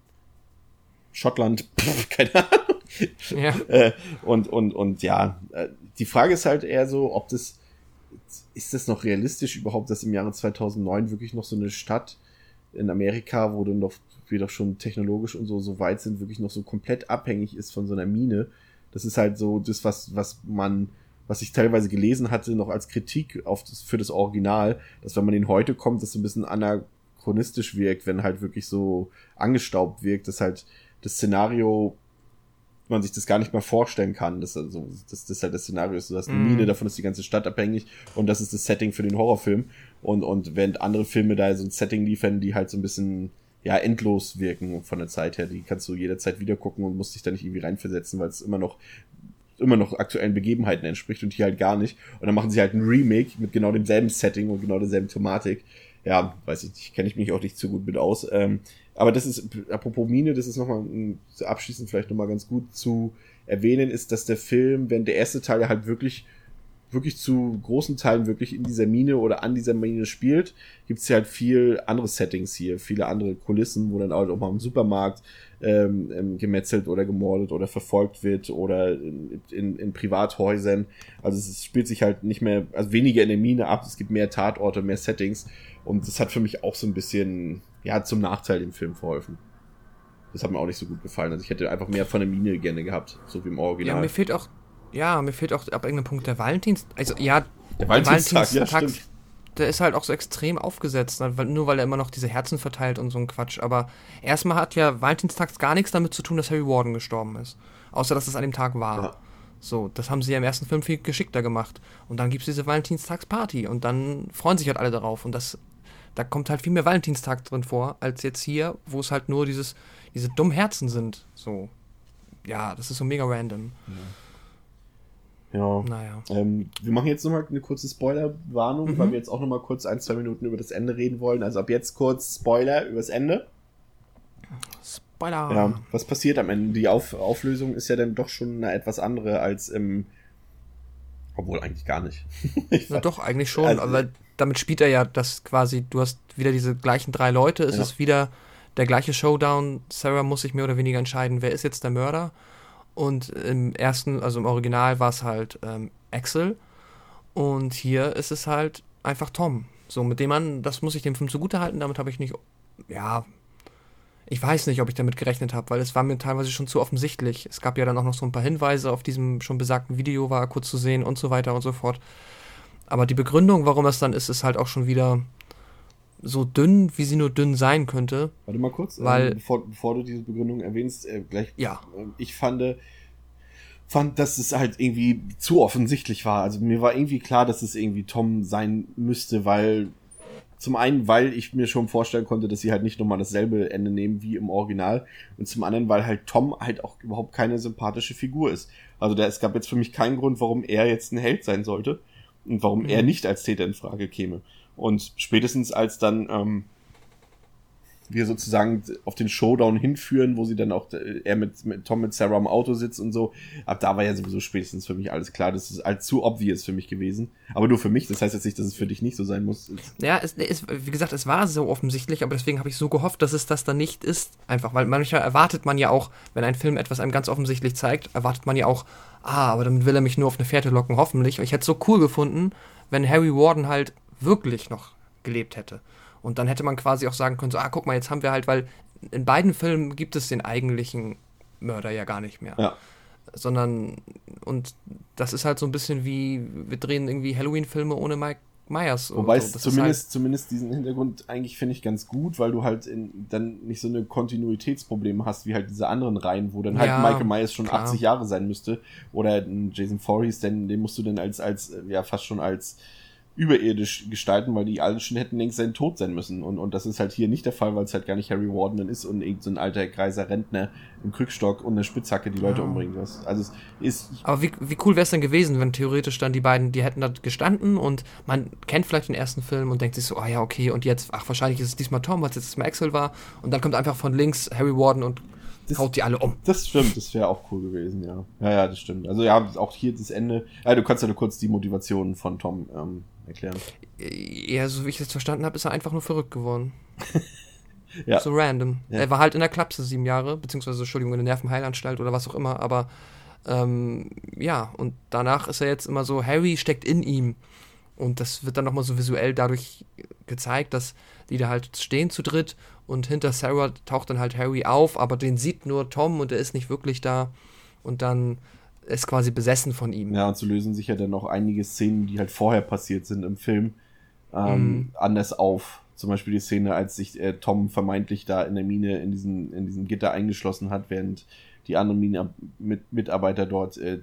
Schottland, Pff, keine Ahnung. Ja. äh, und, und, und ja, äh, die Frage ist halt eher so, ob das ist das noch realistisch überhaupt, dass im Jahre zweitausendneun wirklich noch so eine Stadt in Amerika, wo dann doch wir doch schon technologisch und so so weit sind, wirklich noch so komplett abhängig ist von so einer Mine. Das ist halt so das, was was man was ich teilweise gelesen hatte, noch als Kritik auf das, für das Original, dass wenn man den heute kommt, das so ein bisschen anachronistisch wirkt, wenn halt wirklich so angestaubt wirkt, dass halt das Szenario, man sich das gar nicht mehr vorstellen kann. Das, also, das, das halt das Szenario ist, du hast eine mm. Mine, davon ist die ganze Stadt abhängig und das ist das Setting für den Horrorfilm. Und, und während andere Filme da so ein Setting liefern, die halt so ein bisschen, ja, endlos wirken von der Zeit her, die kannst du jederzeit wieder gucken und musst dich da nicht irgendwie reinversetzen, weil es immer noch immer noch aktuellen Begebenheiten entspricht und hier halt gar nicht. Und dann machen sie halt ein Remake mit genau demselben Setting und genau derselben Thematik. Ja, weiß ich nicht, kenne ich mich auch nicht zu gut mit aus. Ähm, aber das ist, apropos Mine, das ist nochmal abschließend vielleicht nochmal ganz gut zu erwähnen, ist, dass der Film, wenn der erste Teil ja halt wirklich wirklich zu großen Teilen wirklich in dieser Mine oder an dieser Mine spielt, gibt's ja halt viel andere Settings hier, viele andere Kulissen, wo dann auch mal im Supermarkt ähm, gemetzelt oder gemordet oder verfolgt wird oder in, in, in Privathäusern. Also es spielt sich halt nicht mehr, also weniger in der Mine ab, es gibt mehr Tatorte, mehr Settings und das hat für mich auch so ein bisschen, ja, zum Nachteil dem Film verholfen. Das hat mir auch nicht so gut gefallen. Also ich hätte einfach mehr von der Mine gerne gehabt, so wie im Original. Ja, mir fehlt auch Ja, mir fehlt auch ab irgendeinem Punkt der Valentins... Also, ja, der Valentinstag, der, Valentinstag, ja, stimmt. Der ist halt auch so extrem aufgesetzt, nur weil er immer noch diese Herzen verteilt und so ein Quatsch. Aber erstmal hat ja Valentinstag gar nichts damit zu tun, dass Harry Warden gestorben ist. Außer, dass es an dem Tag war. Ja. So, das haben sie ja im ersten Film viel geschickter gemacht. Und dann gibt's diese Valentinstagsparty und dann freuen sich halt alle darauf. Und das, da kommt halt viel mehr Valentinstag drin vor, als jetzt hier, wo es halt nur dieses, diese dummen Herzen sind. So, ja, das ist so mega random. Ja. Ja, naja. Ähm, wir machen jetzt nochmal eine kurze Spoiler-Warnung, mhm. weil wir jetzt auch nochmal kurz ein, zwei Minuten über das Ende reden wollen. Also ab jetzt kurz Spoiler übers Ende. Spoiler! Ja, was passiert am Ende? Die Auf- Auflösung ist ja dann doch schon eine etwas andere als im... Obwohl, eigentlich gar nicht. Na doch, eigentlich schon, also, aber damit spielt er ja, dass quasi, du hast wieder diese gleichen drei Leute, es ja. ist wieder der gleiche Showdown, Sarah muss sich mehr oder weniger entscheiden, wer ist jetzt der Mörder. Und im ersten, also im Original war es halt ähm, Axel und hier ist es halt einfach Tom. So, mit dem man, das muss ich dem Film zugutehalten, damit habe ich nicht, ja, ich weiß nicht, ob ich damit gerechnet habe, weil es war mir teilweise schon zu offensichtlich. Es gab ja dann auch noch so ein paar Hinweise auf diesem schon besagten Video, war kurz zu sehen und so weiter und so fort. Aber die Begründung, warum es dann ist, ist halt auch schon wieder so dünn, wie sie nur dünn sein könnte. Warte mal kurz, weil, ähm, bevor, bevor du diese Begründung erwähnst, äh, gleich, ja. äh, ich fand, fand, dass es halt irgendwie zu offensichtlich war. Also mir war irgendwie klar, dass es irgendwie Tom sein müsste, weil zum einen, weil ich mir schon vorstellen konnte, dass sie halt nicht nochmal dasselbe Ende nehmen wie im Original und zum anderen, weil halt Tom halt auch überhaupt keine sympathische Figur ist. Also da, es gab jetzt für mich keinen Grund, warum er jetzt ein Held sein sollte und warum mhm. er nicht als Täter in Frage käme. Und spätestens als dann ähm, wir sozusagen auf den Showdown hinführen, wo sie dann auch, äh, er mit, mit Tom mit Sarah im Auto sitzt und so, ab da war ja sowieso spätestens für mich alles klar. Das ist halt zu obvious für mich gewesen. Aber nur für mich, das heißt jetzt nicht, dass es für dich nicht so sein muss. Ja, es ist, wie gesagt, es war so offensichtlich, aber deswegen habe ich so gehofft, dass es das dann nicht ist. Einfach, weil manchmal erwartet man ja auch, wenn ein Film etwas einem ganz offensichtlich zeigt, erwartet man ja auch, ah, aber damit will er mich nur auf eine Fährte locken, hoffentlich. Ich hätte es so cool gefunden, wenn Harry Warden halt wirklich noch gelebt hätte. Und dann hätte man quasi auch sagen können, so, ah, guck mal, jetzt haben wir halt, weil in beiden Filmen gibt es den eigentlichen Mörder ja gar nicht mehr. Ja. Sondern, und das ist halt so ein bisschen wie, wir drehen irgendwie Halloween-Filme ohne Mike Myers. Wobei so. es zumindest, halt zumindest diesen Hintergrund eigentlich finde ich ganz gut, weil du halt in, dann nicht so eine Kontinuitätsprobleme hast, wie halt diese anderen Reihen, wo dann halt ja, Michael Myers schon klar. achtzig Jahre sein müsste. Oder Jason Voorhees, denn den musst du dann als, als, ja, fast schon als überirdisch gestalten, weil die alle schon hätten längst seinen Tod sein müssen. Und, und das ist halt hier nicht der Fall, weil es halt gar nicht Harry Warden dann ist und irgend so ein alter, greiser Rentner im Krückstock und eine Spitzhacke die Leute ja. umbringt. Was. Also es ist... Aber wie, wie cool wäre es denn gewesen, wenn theoretisch dann die beiden, die hätten da gestanden und man kennt vielleicht den ersten Film und denkt sich so, ah ja, okay, und jetzt, ach, wahrscheinlich ist es diesmal Tom, weil es jetzt mal Axel war. Und dann kommt einfach von links Harry Warden und das, haut die alle um. Das stimmt, das wäre auch cool gewesen, ja. Ja, ja, das stimmt. Also ja, auch hier das Ende. Ja, du kannst ja nur kurz die Motivation von Tom ähm, erklären. Ja, so wie ich das verstanden habe, ist er einfach nur verrückt geworden. ja. So random. Ja. Er war halt in der Klapse sieben Jahre, beziehungsweise, Entschuldigung, in der Nervenheilanstalt oder was auch immer, aber ähm, ja, und danach ist er jetzt immer so, Harry steckt in ihm. Und das wird dann nochmal so visuell dadurch gezeigt, dass die da halt stehen zu dritt und hinter Sarah taucht dann halt Harry auf, aber den sieht nur Tom und er ist nicht wirklich da. Und dann ist quasi besessen von ihm. Ja, und so lösen sich ja dann noch einige Szenen, die halt vorher passiert sind im Film, ähm, mm. anders auf. Zum Beispiel die Szene, als sich äh, Tom vermeintlich da in der Mine in diesem, in diesem Gitter eingeschlossen hat, während die anderen Minenmitarbeiter dort äh,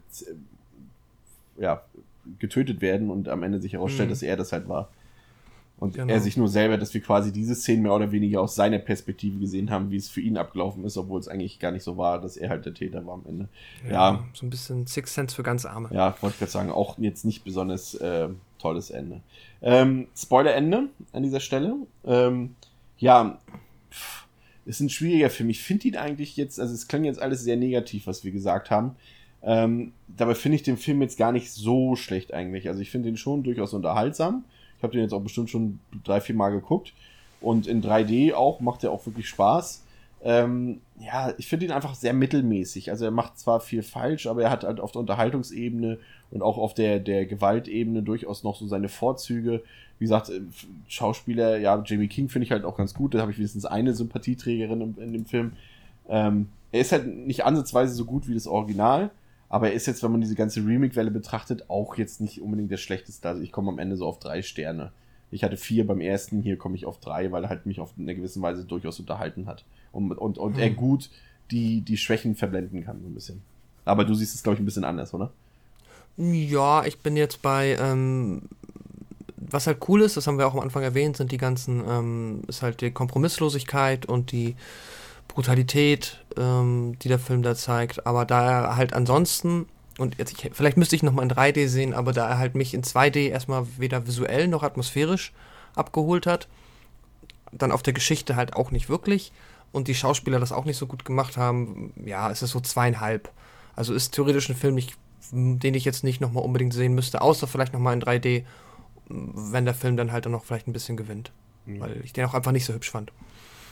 ja, getötet werden und am Ende sich herausstellt, mm. dass er das halt war. Und genau. er sich nur selber, dass wir quasi diese Szene mehr oder weniger aus seiner Perspektive gesehen haben, wie es für ihn abgelaufen ist, obwohl es eigentlich gar nicht so war, dass er halt der Täter war am Ende. Ja, ja. So ein bisschen Sixth Sense für ganz Arme. Ja, wollte ich gerade sagen, auch jetzt nicht besonders äh, tolles Ende. Ähm, Spoiler-Ende an dieser Stelle. Ähm, ja, pff, ist ein schwieriger Film. Ich finde ihn eigentlich jetzt, also es klang jetzt alles sehr negativ, was wir gesagt haben. Ähm, dabei finde ich den Film jetzt gar nicht so schlecht eigentlich. Also ich finde ihn schon durchaus unterhaltsam. Ich habe den jetzt auch bestimmt schon drei, vier Mal geguckt. Und in drei D auch, macht er auch wirklich Spaß. Ähm, ja, ich finde ihn einfach sehr mittelmäßig. Also er macht zwar viel falsch, aber er hat halt auf der Unterhaltungsebene und auch auf der, der Gewaltebene durchaus noch so seine Vorzüge. Wie gesagt, Schauspieler, ja, Jamie King finde ich halt auch ganz gut. Da habe ich wenigstens eine Sympathieträgerin in, in dem Film. Ähm, er ist halt nicht ansatzweise so gut wie das Original. Aber er ist jetzt, wenn man diese ganze Remake-Welle betrachtet, auch jetzt nicht unbedingt der schlechteste. Also ich komme am Ende so auf drei Sterne. Ich hatte vier beim ersten, hier komme ich auf drei, weil er halt mich auf eine gewisse Weise durchaus unterhalten hat. Und, und, und hm. er gut die, die Schwächen verblenden kann, so ein bisschen. Aber du siehst es, glaube ich, ein bisschen anders, oder? Ja, ich bin jetzt bei, ähm, was halt cool ist, das haben wir auch am Anfang erwähnt, sind die ganzen, ähm, ist halt die Kompromisslosigkeit und die Brutalität, ähm, die der Film da zeigt, aber da er halt ansonsten, und jetzt ich, vielleicht müsste ich nochmal in drei D sehen, aber da er halt mich in zwei D erstmal weder visuell noch atmosphärisch abgeholt hat, dann auf der Geschichte halt auch nicht wirklich und die Schauspieler das auch nicht so gut gemacht haben, ja, es ist so zweieinhalb. Also ist theoretisch ein Film, ich, den ich jetzt nicht nochmal unbedingt sehen müsste, außer vielleicht nochmal in drei D, wenn der Film dann halt dann noch vielleicht ein bisschen gewinnt, mhm. weil ich den auch einfach nicht so hübsch fand.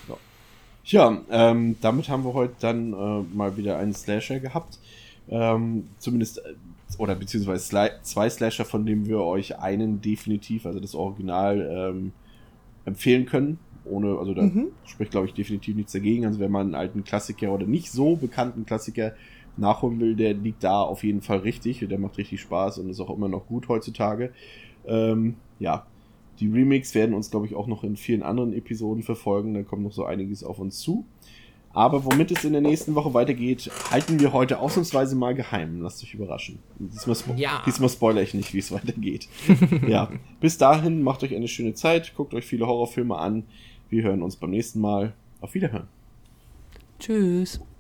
Ja, ähm, damit haben wir heute dann äh, mal wieder einen Slasher gehabt. Ähm, zumindest, äh, oder beziehungsweise Sli- zwei Slasher, von denen wir euch einen definitiv, also das Original, ähm, empfehlen können. Ohne, also da mhm. spricht, glaube ich, definitiv nichts dagegen. Also wenn man einen alten Klassiker oder nicht so bekannten Klassiker nachholen will, der liegt da auf jeden Fall richtig. Der macht richtig Spaß und ist auch immer noch gut heutzutage. Ähm, ja. Die Remakes werden uns, glaube ich, auch noch in vielen anderen Episoden verfolgen. Da kommt noch so einiges auf uns zu. Aber womit es in der nächsten Woche weitergeht, halten wir heute ausnahmsweise mal geheim. Lasst euch überraschen. Diesmal, spo- ja. Diesmal spoilere ich nicht, wie es weitergeht. Ja, bis dahin, macht euch eine schöne Zeit. Guckt euch viele Horrorfilme an. Wir hören uns beim nächsten Mal. Auf Wiederhören. Tschüss.